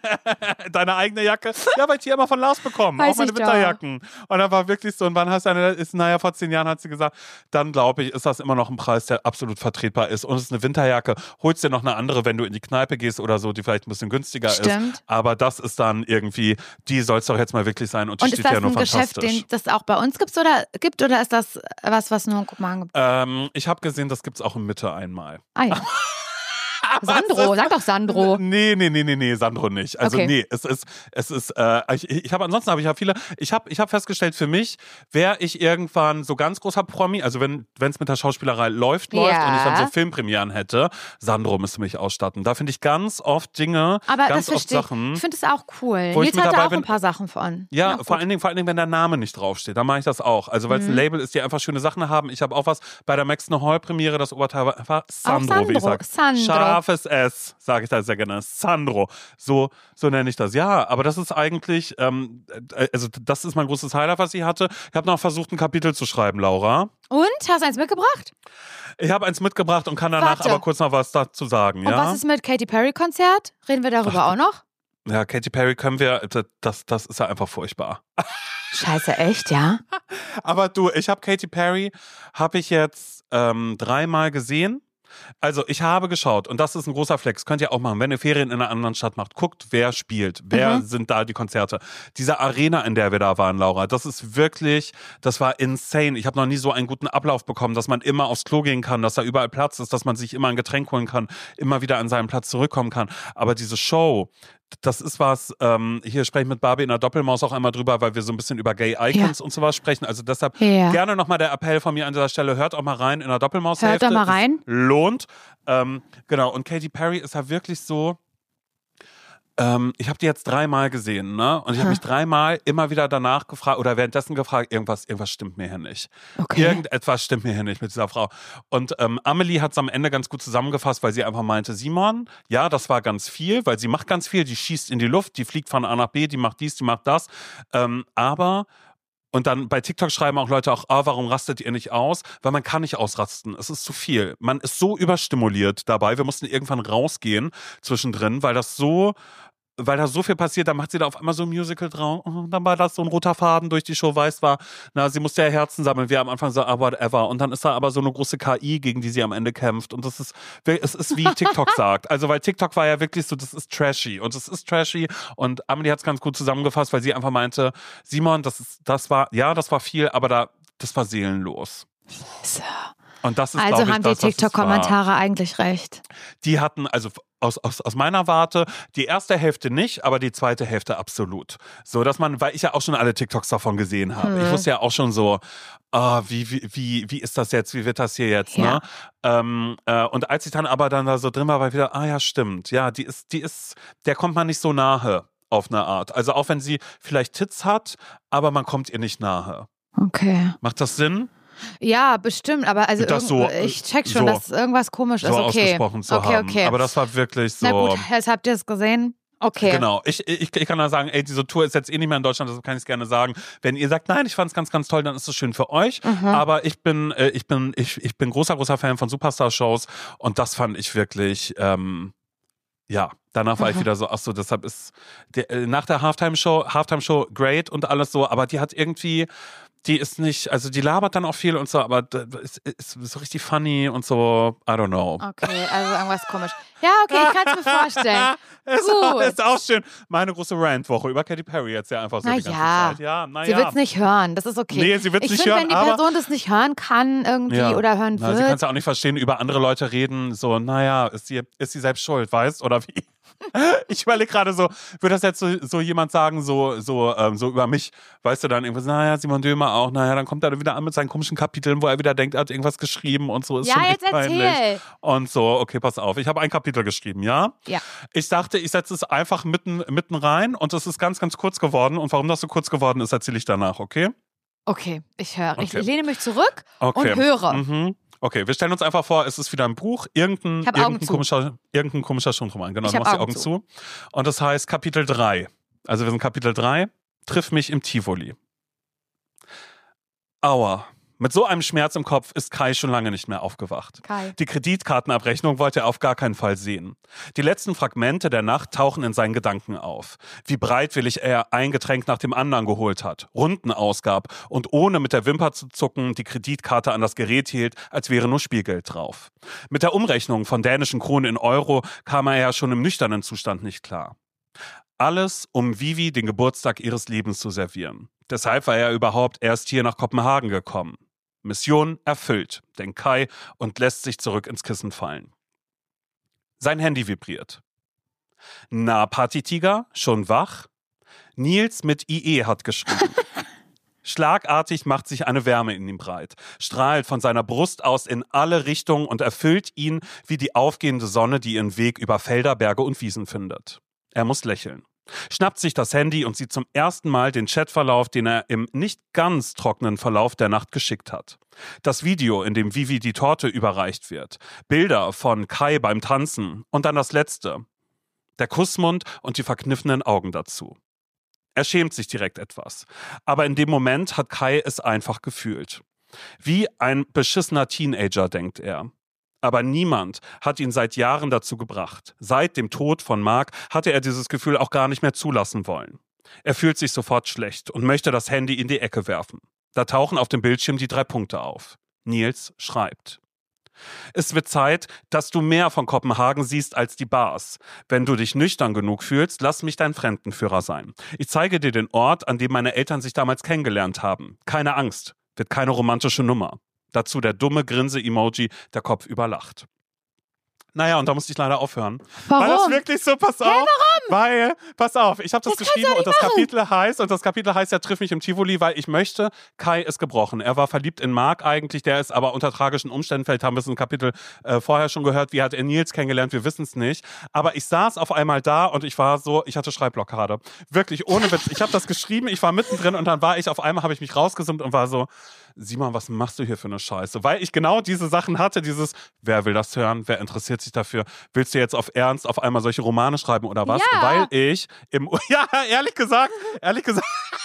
Deine eigene Jacke? Ja, weil ich die immer von Lars bekommen, Weiß auch meine ich doch. Winterjacken. Und dann war wirklich so, und wann hast du eine, ist, naja, vor zehn Jahren hat sie gesagt, dann glaube ich, ist das immer noch ein Preis, der absolut vertretbar ist. Und es ist eine Winterjacke, holst dir noch eine andere, wenn du in die Kneipe gehst oder so, die vielleicht ein bisschen günstiger Stimmt. ist. Aber das ist dann irgendwie, die soll es doch jetzt mal wirklich sein und die Und steht ist das ja nur ein Geschäft, fantastisch. den das auch bei uns gibt's oder gibt oder ist das was, was nur in Kopenhagen gibt? Ähm, ich habe gesehen, das gibt's auch in Mitte einmal. Ah ja. Sandro, sag doch Sandro. Nee, nee, nee, nee, nee, Sandro nicht. Also Okay. nee, es ist, es ist, äh, ich, ich habe ansonsten habe ich ja viele, ich habe ich hab festgestellt, für mich wäre ich irgendwann so ganz großer Promi, also wenn es mit der Schauspielerei läuft, läuft Ja. und ich dann so Filmpremieren hätte, Sandro müsste mich ausstatten. Da finde ich ganz oft Dinge, Aber ganz das oft verstehe ich. Sachen. Ich finde es auch cool. Wo ich Nils mit hat da dabei auch bin- ein paar Sachen von. Ja, Auch vor gut. allen, Dingen, vor allen Dingen, wenn der Name nicht draufsteht, dann mache ich das auch. Also weil es Mhm. ein Label ist, die einfach schöne Sachen haben. Ich habe auch was bei der Maxton Hall Premiere, das Oberteil war, war Sandro, wie ich Sandro, sage. Sandro. Scharfes S, sage ich da sehr gerne. Sandro, so, so nenne ich das. Ja, aber das ist eigentlich, ähm, äh, also das ist mein großes Highlight, was ich hatte. Ich habe noch versucht, ein Kapitel zu schreiben, Laura. Und? Hast du eins mitgebracht? Ich habe eins mitgebracht und kann danach Warte. aber kurz noch was dazu sagen. Und Ja, was ist mit Katy Perry Konzert? Reden wir darüber auch noch? ja, Katy Perry können wir, das, das ist ja einfach furchtbar. Scheiße, echt, ja? Aber du, ich habe Katy Perry, habe ich jetzt ähm, dreimal gesehen. Also ich habe geschaut und das ist ein großer Flex. Könnt ihr auch machen, wenn ihr Ferien in einer anderen Stadt macht. Guckt, wer spielt, wer Mhm. sind da die Konzerte. Diese Arena, in der wir da waren, Laura, das ist wirklich, das war insane. Ich habe noch nie so einen guten Ablauf bekommen, dass man immer aufs Klo gehen kann, dass da überall Platz ist, dass man sich immer ein Getränk holen kann, immer wieder an seinen Platz zurückkommen kann. Aber diese Show, das ist was, ähm, hier spreche ich mit Barbie in der Doppelmaus auch einmal drüber, weil wir so ein bisschen über Gay Icons Ja. und sowas sprechen. Also deshalb Ja. gerne nochmal der Appell von mir an dieser Stelle, hört auch mal rein in der Doppelmaus-Hälfte. Hört da mal rein. Es lohnt. Ähm, genau, und Katy Perry ist ja wirklich so, ähm, ich habe die jetzt dreimal gesehen, ne? Und ich habe Hm. mich dreimal immer wieder danach gefragt oder währenddessen gefragt, irgendwas, irgendwas stimmt mir hier nicht. Okay. Irgendetwas stimmt mir hier nicht mit dieser Frau. Und ähm, Amelie hat es am Ende ganz gut zusammengefasst, weil sie einfach meinte, Simon, ja, das war ganz viel, weil sie macht ganz viel, die schießt in die Luft, die fliegt von A nach B, die macht dies, die macht das. Ähm, aber und dann bei TikTok schreiben auch Leute auch, ah, warum rastet ihr nicht aus? Weil man kann nicht ausrasten. Es ist zu viel. Man ist so überstimuliert dabei. Wir mussten irgendwann rausgehen zwischendrin, weil das so, weil da so viel passiert, dann macht sie da auf einmal so ein Musical drauf. Und dann war das so ein roter Faden durch die Show, weiß war, na, sie musste ja Herzen sammeln. Wir am Anfang so, ah, whatever. Und dann ist da aber so eine große K I, gegen die sie am Ende kämpft. Und das ist, es ist wie TikTok sagt. Also, weil TikTok war ja wirklich so, das ist trashy. Und es ist trashy. Und Amelie hat es ganz gut zusammengefasst, weil sie einfach meinte, Simon, das ist, das war, ja, das war viel, aber da, das war seelenlos. So. Und das ist, Also glaub ich, haben das, die was es TikTok-Kommentare war. eigentlich recht. Die hatten, also aus, aus, aus meiner Warte, die erste Hälfte nicht, aber die zweite Hälfte absolut. So, dass man, weil ich ja auch schon alle TikToks davon gesehen habe. Mhm. Ich wusste ja auch schon so, ah, wie, wie, wie, wie ist das jetzt, wie wird das hier jetzt, Ja. ne? Ähm, äh, und als ich dann aber dann da so drin war, war ich wieder, ah ja, stimmt, ja, die ist, die ist, der kommt man nicht so nahe auf eine Art. Also auch wenn sie vielleicht Tits hat, aber man kommt ihr nicht nahe. Okay. Macht das Sinn? Ja, bestimmt, aber also Das irgend- so, ich check schon, so- dass irgendwas komisch So ist. Okay. ausgesprochen zu okay, haben. okay. Aber das war wirklich so. Na gut, jetzt habt ihr es gesehen. Okay. Genau, ich, ich, ich kann da sagen, ey, diese Tour ist jetzt eh nicht mehr in Deutschland, deshalb kann ich es gerne sagen. Wenn ihr sagt, nein, ich fand es ganz, ganz toll, dann ist es schön für euch. Mhm. Aber ich bin, äh, ich bin, ich, ich bin großer, großer Fan von Superstar-Shows und das fand ich wirklich, ähm, ja, danach war Mhm. ich wieder so, ach so, deshalb ist der, äh, nach der Halftime-Show, Halftime-Show great und alles so, aber die hat irgendwie, die ist nicht, also die labert dann auch viel und so, aber ist, ist so richtig funny und so, I don't know. Okay, also irgendwas komisch. Ja, okay, ich kann es mir vorstellen. Ist, Gut. ist auch schön. Meine große Rant-Woche über Katy Perry jetzt ja einfach so Na die ganze ja. Zeit. Ja, na Sie ja. wird es nicht hören, das ist okay. Nee, sie wird's ich nicht find, hören, wenn die aber- Person das nicht hören kann irgendwie Ja. oder hören Na, sie kann wird. es ja auch nicht verstehen, über andere Leute reden, so, naja, ist sie, ist sie selbst schuld, weißt? Oder wie? Ich überlege gerade so, würde das jetzt so, so jemand sagen, so, so, ähm, so über mich, weißt du, dann irgendwas, naja, Simon Dömer auch, naja, dann kommt er wieder an mit seinen komischen Kapiteln, wo er wieder denkt, er hat irgendwas geschrieben und so, ist Ja, schon echt jetzt peinlich. erzähl. Und so, okay, pass auf, ich habe ein Kapitel geschrieben, ja? Ja. Ich dachte, ich setze es einfach mitten, mitten rein und es ist ganz, ganz kurz geworden. Und warum das so kurz geworden ist, erzähle ich danach, okay? Okay, ich höre. Ich Okay. lehne mich zurück Okay. und höre. Mhm. Okay, wir stellen uns einfach vor, es ist wieder ein Buch, irgendein, Ich hab Augen irgendein, zu. komischer, irgendein komischer Schundroman. Genau, Ich du hab machst die Augen Augen zu. Und das heißt Kapitel drei. Also wir sind Kapitel drei. Triff mich im Tivoli. Aua. Mit so einem Schmerz im Kopf ist Kai schon lange nicht mehr aufgewacht. Kai. Die Kreditkartenabrechnung wollte er auf gar keinen Fall sehen. Die letzten Fragmente der Nacht tauchen in seinen Gedanken auf. Wie bereitwillig er ein Getränk nach dem anderen geholt hat, Runden ausgab und ohne mit der Wimper zu zucken die Kreditkarte an das Gerät hielt, als wäre nur Spielgeld drauf. Mit der Umrechnung von dänischen Kronen in Euro kam er ja schon im nüchternen Zustand nicht klar. Alles, um Vivi den Geburtstag ihres Lebens zu servieren. Deshalb war er überhaupt erst hier nach Kopenhagen gekommen. Mission erfüllt, denkt Kai und lässt sich zurück ins Kissen fallen. Sein Handy vibriert. Na, Partytiger, schon wach? Nils mit I E hat geschrieben. Schlagartig macht sich eine Wärme in ihm breit, strahlt von seiner Brust aus in alle Richtungen und erfüllt ihn wie die aufgehende Sonne, die ihren Weg über Felder, Berge und Wiesen findet. Er muss lächeln. Schnappt sich das Handy und sieht zum ersten Mal den Chatverlauf, den er im nicht ganz trockenen Verlauf der Nacht geschickt hat. Das Video, in dem Vivi die Torte überreicht wird. Bilder von Kai beim Tanzen. Und dann das Letzte. Der Kussmund und die verkniffenen Augen dazu. Er schämt sich direkt etwas. Aber in dem Moment hat Kai es einfach gefühlt. Wie ein beschissener Teenager, denkt er. Aber niemand hat ihn seit Jahren dazu gebracht. Seit dem Tod von Mark hatte er dieses Gefühl auch gar nicht mehr zulassen wollen. Er fühlt sich sofort schlecht und möchte das Handy in die Ecke werfen. Da tauchen auf dem Bildschirm die drei Punkte auf. Nils schreibt. Es wird Zeit, dass du mehr von Kopenhagen siehst als die Bars. Wenn du dich nüchtern genug fühlst, lass mich dein Fremdenführer sein. Ich zeige dir den Ort, an dem meine Eltern sich damals kennengelernt haben. Keine Angst, wird keine romantische Nummer. Dazu der dumme Grinse-Emoji, der Kopf überlacht. Naja, und da musste ich leider aufhören. Warum? Weil das wirklich so, pass auf. Hä, warum? Weil, pass auf, ich habe das, Das geschrieben und das machen. Kapitel heißt, und das Kapitel heißt, er trifft mich im Tivoli, weil ich möchte, Kai ist gebrochen. Er war verliebt in Marc eigentlich, der ist aber unter tragischen Umständen, vielleicht haben wir es im Kapitel äh, vorher schon gehört, wie hat er Nils kennengelernt, wir wissen es nicht. Aber ich saß auf einmal da und ich war so, ich hatte Schreibblockade. Wirklich, ohne Witz. Ich habe das geschrieben, ich war mittendrin und dann war ich, auf einmal habe ich mich rausgesummt und war so, Simon, was machst du hier für eine Scheiße? Weil ich genau diese Sachen hatte, dieses, wer will das hören, wer interessiert sich dafür? Willst du jetzt auf Ernst auf einmal solche Romane schreiben oder was? Ja. Weil ich im, ja, ehrlich gesagt, ehrlich gesagt,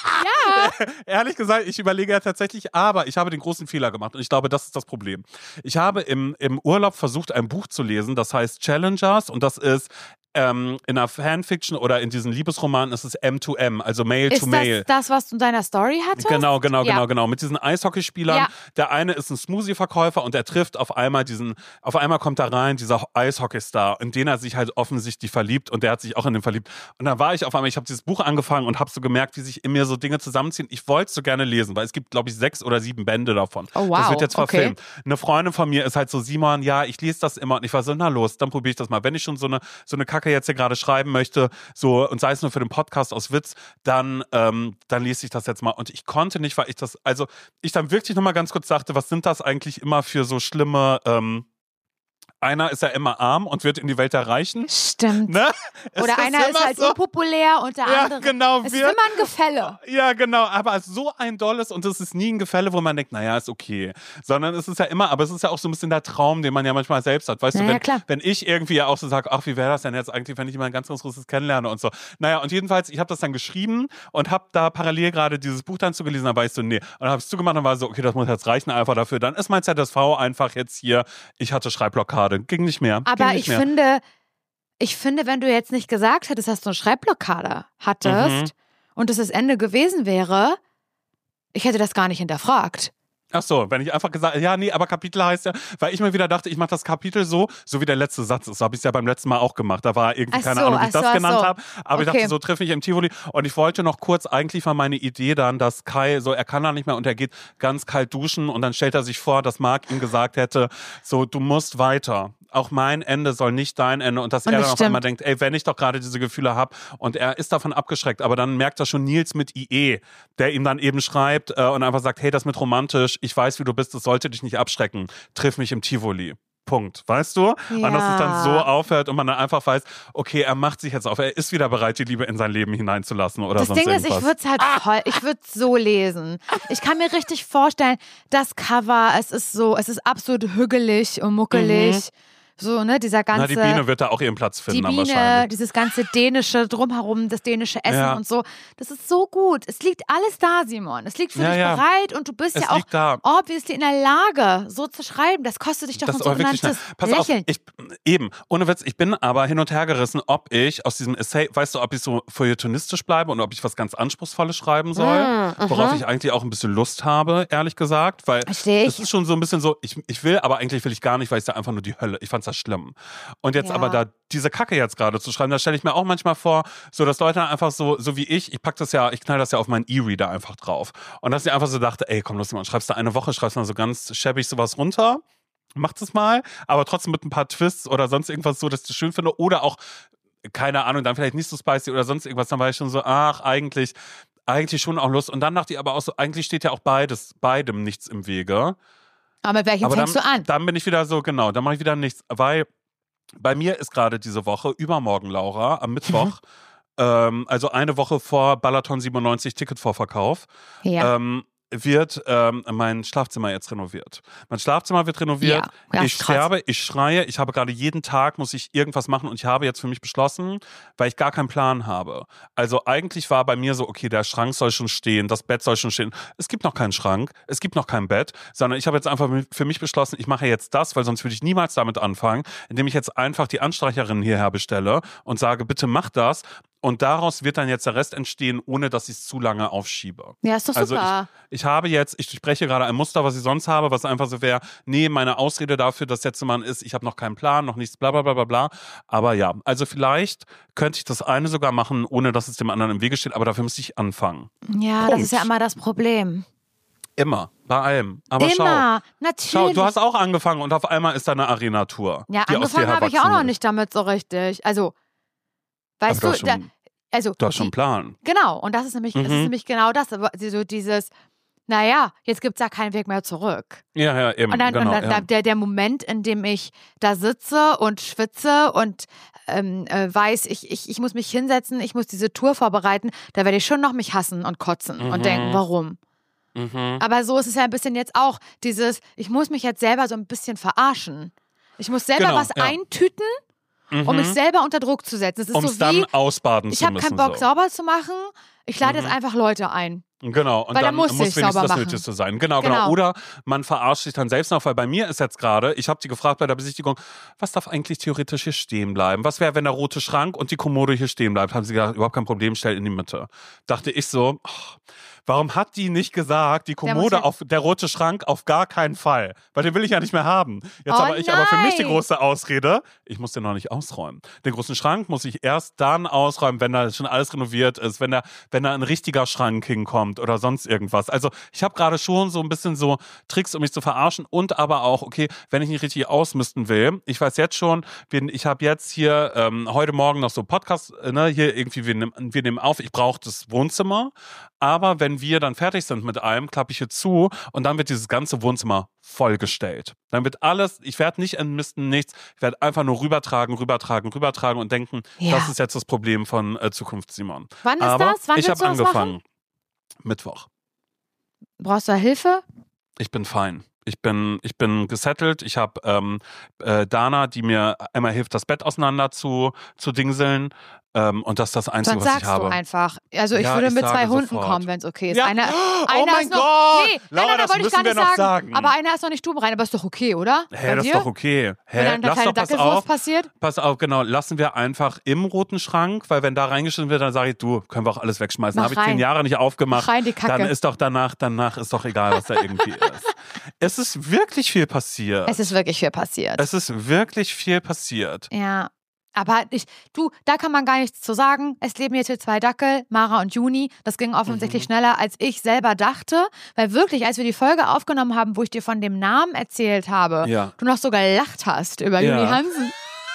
Ja. ehrlich gesagt, ich überlege ja tatsächlich, aber ich habe den großen Fehler gemacht und ich glaube, das ist das Problem. Ich habe im, im Urlaub versucht, ein Buch zu lesen, das heißt Challengers und das ist Ähm, in einer Fanfiction oder in diesen Liebesromanen ist es M to M, also Mail Ist to Mail. das das, was du in deiner Story hattest? Genau, genau, Ja. genau, genau. Mit diesen Eishockeyspielern. Ja. Der eine ist ein Smoothie-Verkäufer und der trifft auf einmal diesen, auf einmal kommt da rein dieser Eishockeystar, in den er sich halt offensichtlich verliebt und der hat sich auch in den verliebt. Und dann war ich auf einmal, ich habe dieses Buch angefangen und habe so gemerkt, wie sich in mir so Dinge zusammenziehen. Ich wollte es so gerne lesen, weil es gibt, glaube ich, sechs oder sieben Bände davon. Oh, wow. Das wird jetzt Okay. verfilmt. Eine Freundin von mir ist halt so, Simon, ja, ich lese das immer und ich war so, na los, dann probiere ich das mal. Wenn ich schon so eine, so eine Kacke jetzt hier gerade schreibe, möchte, so, und sei es nur für den Podcast aus Witz, dann, ähm, dann lese ich das jetzt mal. Und ich konnte nicht, weil ich das, also ich dann wirklich nochmal ganz kurz dachte, was sind das eigentlich immer für so schlimme, ähm, einer ist ja immer arm und wird in die Welt erreichen. Stimmt. Ne? Es Oder einer ist immer halt so, unpopulär und der Ja, andere. genau, Es ist wir- immer ein Gefälle. Ja, genau, aber so ein dolles und es ist nie ein Gefälle, wo man denkt, naja, ist okay. Sondern es ist ja immer, aber es ist ja auch so ein bisschen der Traum, den man ja manchmal selbst hat. Weißt Ja, du, ja, wenn, klar. wenn ich irgendwie ja auch so sage, ach, wie wäre das denn jetzt eigentlich, wenn ich jemanden ganz, ganz Großes kennenlerne und so. Naja, und jedenfalls, ich habe das dann geschrieben und habe da parallel gerade dieses Buch dann zugelesen, da war ich so, nee. Und dann habe ich es zugemacht und war so, okay, das muss jetzt reichen einfach dafür. Dann ist mein Z S V einfach jetzt hier, ich hatte Schreibblockade, ging nicht mehr. Aber ging nicht ich mehr. finde, ich finde, wenn du jetzt nicht gesagt hättest, dass du eine Schreibblockade hattest Mhm. und es das Ende gewesen wäre, ich hätte das gar nicht hinterfragt. Ach so, wenn ich einfach gesagt, ja, nee, aber Kapitel heißt ja, weil ich mir wieder dachte, ich mache das Kapitel so, so wie der letzte Satz ist. So habe ich es ja beim letzten Mal auch gemacht. Da war irgendwie Ach keine so, Ahnung, wie ach ich das so, ach genannt so. habe. Aber ich Okay. dachte, so treffe ich im Tivoli. Und ich wollte noch kurz, eigentlich war meine Idee dann, dass Kai, so er kann da nicht mehr und er geht ganz kalt duschen und dann stellt er sich vor, dass Marc ihm gesagt hätte, so du musst weiter. Auch mein Ende soll nicht dein Ende. Und dass Und er das dann auf stimmt. einmal denkt, ey, wenn ich doch gerade diese Gefühle habe und er ist davon abgeschreckt, aber dann merkt er schon Nils mit I E, der ihm dann eben schreibt äh, und einfach sagt, hey, das mit romantisch, ich weiß, wie du bist, das sollte dich nicht abschrecken. Triff mich im Tivoli. Punkt. Weißt du? Und dass es dann so aufhört und man dann einfach weiß, okay, er macht sich jetzt auf, er ist wieder bereit, die Liebe in sein Leben hineinzulassen oder Das sonst Ding ist, irgendwas. ich würde es halt voll, ich würde es so lesen. Ich kann mir richtig vorstellen, das Cover, es ist so, es ist absolut hügelig und muckelig. So, ne, dieser ganze. Na, die Biene wird da auch ihren Platz die finden, dann Biene, wahrscheinlich. dieses ganze dänische drumherum, das dänische Essen Ja. und so. Das ist so gut. Es liegt alles da, Simon. Es liegt für Ja, dich ja. bereit und du bist Es ja auch liegt da. obviously in der Lage, so zu schreiben. Das kostet dich doch Das ein ist aber wirklich schnell. sogenanntes Pass Lächeln. auf, ich, eben, ohne Witz, ich bin aber hin und her gerissen, ob ich aus diesem Essay, weißt du, ob ich so feuilletonistisch bleibe und ob ich was ganz Anspruchsvolles schreiben soll, Mm, worauf aha. ich eigentlich auch ein bisschen Lust habe, ehrlich gesagt, weil Versteh es ich. ist schon so ein bisschen so, ich, ich will, aber eigentlich will ich gar nicht, weil es ja einfach nur die Hölle, ich fand's das schlimm. Und jetzt Ja. aber da diese Kacke jetzt gerade zu schreiben, da stelle ich mir auch manchmal vor, so dass Leute einfach so, so wie ich, ich pack das ja, ich knall das ja auf meinen E-Reader einfach drauf. Und dass ich einfach so dachte, ey, komm, los, man, schreibst du eine Woche, schreibst mal so ganz schäbig sowas runter, mach das mal, aber trotzdem mit ein paar Twists oder sonst irgendwas so, dass ich das schön finde. Oder auch, keine Ahnung, dann vielleicht nicht so spicy oder sonst irgendwas, dann war ich schon so, ach, eigentlich, eigentlich schon auch Lust. Und dann dachte ich aber auch so, eigentlich steht ja auch beides, beidem nichts im Wege. Aber mit welchem Aber fängst dann, du an? dann bin ich wieder so, genau, dann mache ich wieder nichts, weil bei mir ist gerade diese Woche, übermorgen, Laura, am Mittwoch, ähm, also eine Woche vor Balaton siebenundneunzig Ticketvorverkauf, Ja. ähm, wird ähm, mein Schlafzimmer jetzt renoviert. Mein Schlafzimmer wird renoviert. Ja, ja, ich krass. sterbe, ich schreie. Ich habe gerade jeden Tag, muss ich irgendwas machen und ich habe jetzt für mich beschlossen, weil ich gar keinen Plan habe. Also eigentlich war bei mir so, okay, der Schrank soll schon stehen, das Bett soll schon stehen. Es gibt noch keinen Schrank, es gibt noch kein Bett, sondern ich habe jetzt einfach für mich beschlossen, ich mache jetzt das, weil sonst würde ich niemals damit anfangen, indem ich jetzt einfach die Anstreicherin hierher bestelle und sage, bitte mach das. und daraus wird dann jetzt der Rest entstehen, ohne dass ich es zu lange aufschiebe. Ja, ist doch Also super. ich, ich habe jetzt, ich spreche gerade ein Muster, was ich sonst habe, was einfach so wäre, nee, meine Ausrede dafür, dass jetzt Mann ist, ich habe noch keinen Plan, noch nichts, bla bla bla bla bla. Aber ja, also vielleicht könnte ich das eine sogar machen, ohne dass es dem anderen im Wege steht, aber dafür müsste ich anfangen. Ja, Punkt. das ist ja immer das Problem. Immer, bei allem. Aber Immer, schau, natürlich. schau, du hast auch angefangen und auf einmal ist da eine Arena-Tour. Ja, die aus dir angefangen habe ich auch erwachsen noch ist. nicht damit so richtig. Also, weißt Aber du, du da, hast schon, also du hast schon einen die, Plan. genau, und das ist nämlich, das ist Mhm. nämlich genau das, aber so dieses, naja, jetzt gibt es ja keinen Weg mehr zurück. Ja, ja, eben, Und dann, genau. und dann ja. der, der Moment, in dem ich da sitze und schwitze und ähm, äh, weiß, ich, ich, ich muss mich hinsetzen, ich muss diese Tour vorbereiten, da werde ich schon noch mich hassen und kotzen Mhm. und denken, warum? Mhm. Aber so ist es ja ein bisschen jetzt auch, dieses, ich muss mich jetzt selber so ein bisschen verarschen. Ich muss selber Genau, was ja. eintüten, Mhm. um mich selber unter Druck zu setzen. Es ist Um es so wie, dann ausbaden ich zu habe müssen. keinen Bock so. sauber zu machen, ich lade Mhm. jetzt einfach Leute ein. Genau, und Weil dann dann muss muss ich wenigstens sauber das machen. Nötigste sein. Genau, genau, Genau. Oder man verarscht sich dann selbst noch, weil bei mir ist jetzt gerade, ich habe die gefragt bei der Besichtigung, was darf eigentlich theoretisch hier stehen bleiben? Was wäre, wenn der rote Schrank und die Kommode hier stehen bleibt? Haben sie gesagt, überhaupt kein Problem, stell in die Mitte. Dachte ich so, oh, warum hat die nicht gesagt, die Der muss Kommode ja- auf der rote Schrank auf gar keinen Fall? Weil den will ich ja nicht mehr haben. Jetzt Oh habe ich aber für mich die nein. große Ausrede, ich muss den noch nicht ausräumen. Den großen Schrank muss ich erst dann ausräumen, wenn da schon alles renoviert ist, wenn da, wenn da ein richtiger Schrank hinkommt oder sonst irgendwas. Also ich habe gerade schon so ein bisschen so Tricks, um mich zu verarschen und aber auch, okay, wenn ich nicht richtig ausmisten will, ich weiß jetzt schon, wir, ich habe jetzt hier ähm, heute Morgen noch so Podcast, äh, ne, hier irgendwie, wir nehmen, wir nehmen auf, ich brauche das Wohnzimmer, aber wenn wir dann fertig sind mit allem, klappe ich hier zu und dann wird dieses ganze Wohnzimmer vollgestellt. Dann wird alles, ich werde nicht entmisten, nichts, ich werde einfach nur rübertragen, rübertragen, rübertragen und denken, Ja. das ist jetzt das Problem von äh, Zukunft Simon. Wann ist aber das? Wann ich willst habe du das machen? angefangen. Mittwoch. Brauchst du da Hilfe? Ich bin fein. Ich bin, ich bin gesettelt. Ich habe ähm, äh, Dana, die mir einmal hilft, das Bett auseinander zu, zu dingseln. Ähm, und das ist das Einzige, Sonst was sagst ich habe. du einfach. Also ich Ja, würde ich mit sage zwei Hunden sofort. kommen, wenn es okay ist. Ja. Einer, Oh einer mein ist noch, Gott! Nee, Laura, nein, nein, das wollte ich gar müssen wir nicht noch sagen. sagen. Aber einer ist noch nicht stubenrein, aber ist doch okay, oder? Hä, Bei das dir? ist doch okay. Hä, Wenn dann der lass kleine doch, pass Dackelwurst auf. passiert? Pass auf, genau. Lassen wir einfach im roten Schrank, weil wenn da reingeschnitten wird, dann sage ich, du, können wir auch alles wegschmeißen. Mach Habe ich zehn rein. Jahre nicht aufgemacht. Mach rein die Kacke. Dann ist doch danach, danach ist doch egal, was da irgendwie ist. Es ist wirklich viel passiert. Es ist wirklich viel passiert. Es ist wirklich viel passiert. Ja. Aber ich, du, da kann man gar nichts zu sagen. Es leben jetzt hier zwei Dackel, Mara und Juni. Das ging offensichtlich Mhm. schneller, als ich selber dachte. Weil wirklich, als wir die Folge aufgenommen haben, wo ich dir von dem Namen erzählt habe, Ja. du noch so gelacht hast über Ja. Juni Hansen.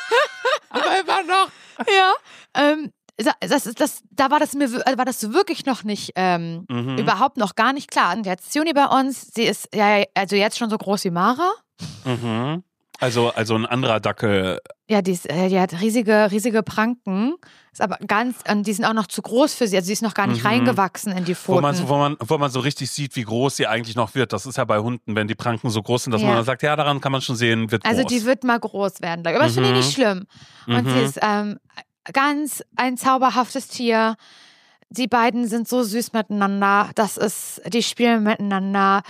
Aber immer noch. Ja. Ähm, das, das, das, da war das mir wir- war das wirklich noch nicht, ähm, Mhm. überhaupt noch gar nicht klar. Und jetzt ist Juni bei uns. Sie ist ja also jetzt schon so groß wie Mara. Mhm. Also, also ein anderer Dackel. Ja, die, ist, äh, die hat riesige, riesige Pranken. Ist aber ganz, und die sind auch noch zu groß für sie. Also sie ist noch gar nicht Mhm. reingewachsen in die Wo Pfoten. man, so- wo, man, wo man so richtig sieht, wie groß sie eigentlich noch wird. Das ist ja bei Hunden, wenn die Pranken so groß sind, dass Ja. man dann sagt, ja, daran kann man schon sehen, wird Also groß. die wird mal groß werden, glaube ich. Aber das finde ich Mhm. nicht schlimm. Und Mhm. sie ist ähm, ganz ein zauberhaftes Tier. Die beiden sind so süß miteinander. Das ist, die spielen miteinander.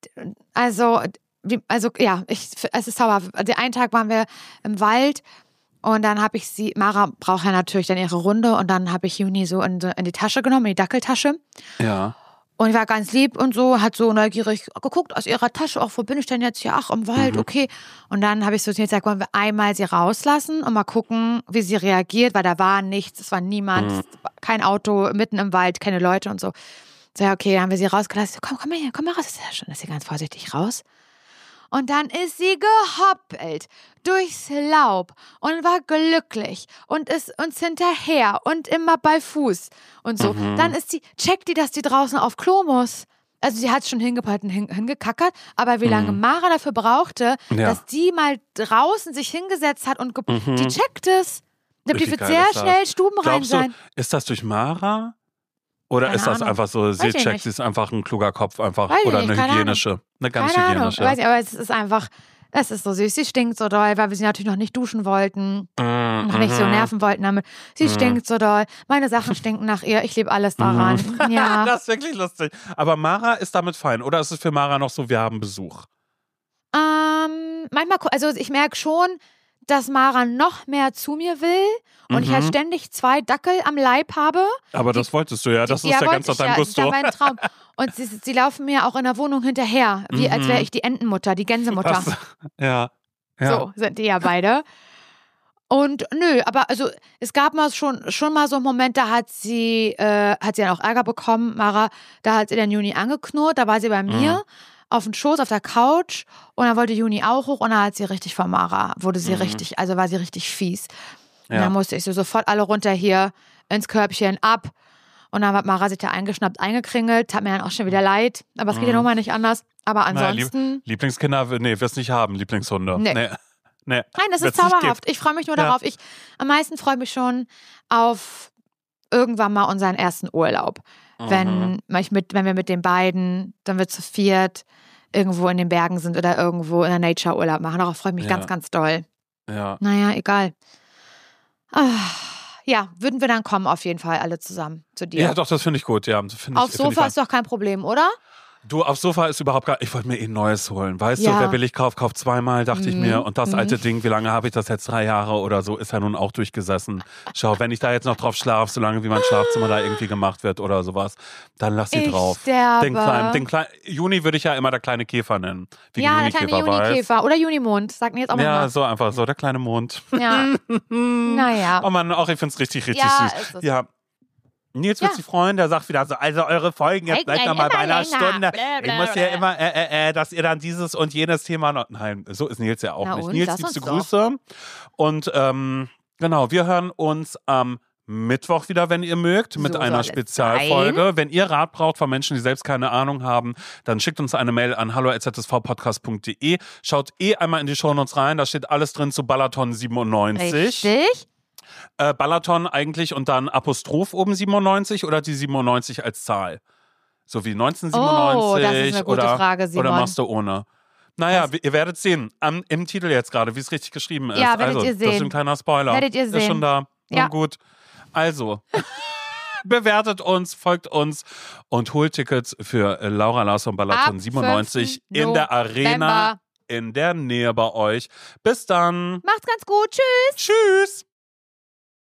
Also, die, also ja, ich, es ist zauberhaft. Den einen Tag waren wir im Wald und dann habe ich sie, Mara braucht ja natürlich dann ihre Runde und dann habe ich Juni so in, in die Tasche genommen, in die Dackeltasche. Ja. Und die war ganz lieb und so, hat so neugierig geguckt aus ihrer Tasche, auch wo bin ich denn jetzt hier? Ach, im Wald, Mhm. okay. Und dann habe ich so zu ihr gesagt, wollen wir einmal sie rauslassen und mal gucken, wie sie reagiert, weil da war nichts, es war niemand, Mhm. kein Auto, mitten im Wald, keine Leute und so. So, ja, okay, dann haben wir sie rausgelassen. Komm, komm mal hier, komm mal raus. Ist ja schon, ist sie ganz vorsichtig raus. Und dann ist sie gehoppelt durchs Laub und war glücklich und ist uns hinterher und immer bei Fuß und so. Mhm. Dann ist sie, checkt die, dass die draußen auf Klo muss. Also sie hat schon hingepackt und hin, hingekackert, aber wie lange Mhm. Mara dafür brauchte, Ja. dass die mal draußen sich hingesetzt hat und ge- Mhm. die checkt es. Ich glaube, die Wie wird geil sehr ist das? schnell stubenrein Glaubst du, sein. ist das durch Mara? Oder Keine ist das Ahnung. einfach so, sie Weiß ich checkt, nicht. sie ist einfach ein kluger Kopf einfach. Weiß ich Oder nicht, eine keine hygienische. Eine ganz Keine Ahnung, hygienische. weiß ich, aber es ist einfach, es ist so süß. Sie stinkt so doll, weil wir sie natürlich noch nicht duschen wollten. Mhm. Noch nicht so nerven wollten damit. Sie Mhm. stinkt so doll. Meine Sachen stinken nach ihr. Ich liebe alles daran. Ja. Das ist wirklich lustig. Aber Mara ist damit fein. Oder ist es für Mara noch so, wir haben Besuch? Ähm, manchmal, gu- also ich merke schon, dass Mara noch mehr zu mir will und Mhm. ich halt ständig zwei Dackel am Leib habe. Aber das wolltest du ja, das Die- ist ja, wollte ganz nach ich deinem ja, das ist ja Gusto. mein Traum. Und sie, sie laufen mir auch in der Wohnung hinterher, wie als wäre ich die Entenmutter, die Gänsemutter. Das, ja. ja. So sind die ja beide. Und nö, aber also es gab mal schon, schon mal so einen Moment, da hat sie, äh, hat sie dann auch Ärger bekommen, Mara, da hat sie den Juni angeknurrt, da war sie bei mir Mhm. auf dem Schoß, auf der Couch und dann wollte Juni auch hoch und dann hat sie richtig von Mara, wurde sie Mhm. richtig, also war sie richtig fies. Und Ja. dann musste ich so sofort alle runter hier ins Körbchen, ab. Und dann hat Mara sich da eingeschnappt, eingekringelt, hat mir dann auch schon wieder leid, aber es geht ja Mhm. nun mal nicht anders. Aber Naja, ansonsten, Lieblingskinder, nee, wirst nicht haben, Lieblingshunde. Nee. Nee. nee. nein, das ist Wird's nicht zauberhaft. Ich freue mich nur Ja. darauf. Ich, am meisten freue ich mich schon auf irgendwann mal unseren ersten Urlaub. Mhm. Wenn, ich mit, wenn wir mit den beiden, dann wir zu viert irgendwo in den Bergen sind oder irgendwo in der Nature Urlaub machen. Darauf freue ich mich Ja. ganz, ganz doll. Ja. Naja, egal. Ah, ja, würden wir dann kommen auf jeden Fall alle zusammen zu dir. ja, doch, das finde ich gut, ja. Find ich, Auf find ich Sofa ist doch kein Problem, oder? Du, aufs Sofa ist überhaupt gar. Ich wollte mir eh ein neues holen. Weißt Ja. du, wer billig kauft, kauft zweimal, dachte ich Mhm, mir. Und das mhm. alte Ding, wie lange habe ich das jetzt? Drei Jahre oder so, ist ja nun auch durchgesessen. Schau, wenn ich da jetzt noch drauf schlafe, solange wie mein Schlafzimmer da irgendwie gemacht wird oder sowas, dann lass sie Ich drauf. sterbe. Den kleinen, den kleinen, Juni würde ich ja immer der kleine Käfer nennen. Wie Ja, der Junikäfer kleine weiß. Junikäfer oder Junimond. Sag mir jetzt auch mal. Ja, so einfach, so der kleine Mond. Ja. Naja. Oh Mann, auch ich find's richtig, richtig Ja, süß. ist es. Ja. Nils wird Ja. sich freuen, der sagt wieder so, also eure Folgen jetzt Hält bleibt mir noch mal bei immer einer länger. Stunde. Blä, Ich blä, muss blä. ja immer, äh, äh, äh, dass ihr dann dieses und jenes Thema noch, nein, so ist Nils ja auch Na nicht. und, Nils, lass liebste uns Grüße. Und ähm, genau, wir hören uns am Mittwoch wieder, wenn ihr mögt, mit So einer soll es Spezialfolge. Wenn ihr Rat braucht von Menschen, die selbst keine Ahnung haben, dann schickt uns eine Mail an hallo at z s v podcast punkt d e. Schaut eh einmal in die Shownotes rein, da steht alles drin zu Balaton siebenundneunzig. Richtig? Äh, Balaton eigentlich und dann Apostroph oben siebenundneunzig oder die siebenundneunzig als Zahl? So wie neunzehnhundertsiebenundneunzig Oh, das ist eine gute oder, Frage, Simon. oder machst du ohne? Naja, ihr werdet sehen. Am, Im Titel jetzt gerade, wie es richtig geschrieben ist. Ja, werdet also, ihr Das ist sehen. ein kleiner Spoiler. Werdet ihr Ist sehen. schon da. Ja. Na gut. Also, bewertet uns, folgt uns und holt Tickets für äh, Laura Larsson Balaton Ab siebenundneunzig fünften in der Arena November. in der Nähe bei euch. Bis dann. Macht's ganz gut. Tschüss. Tschüss.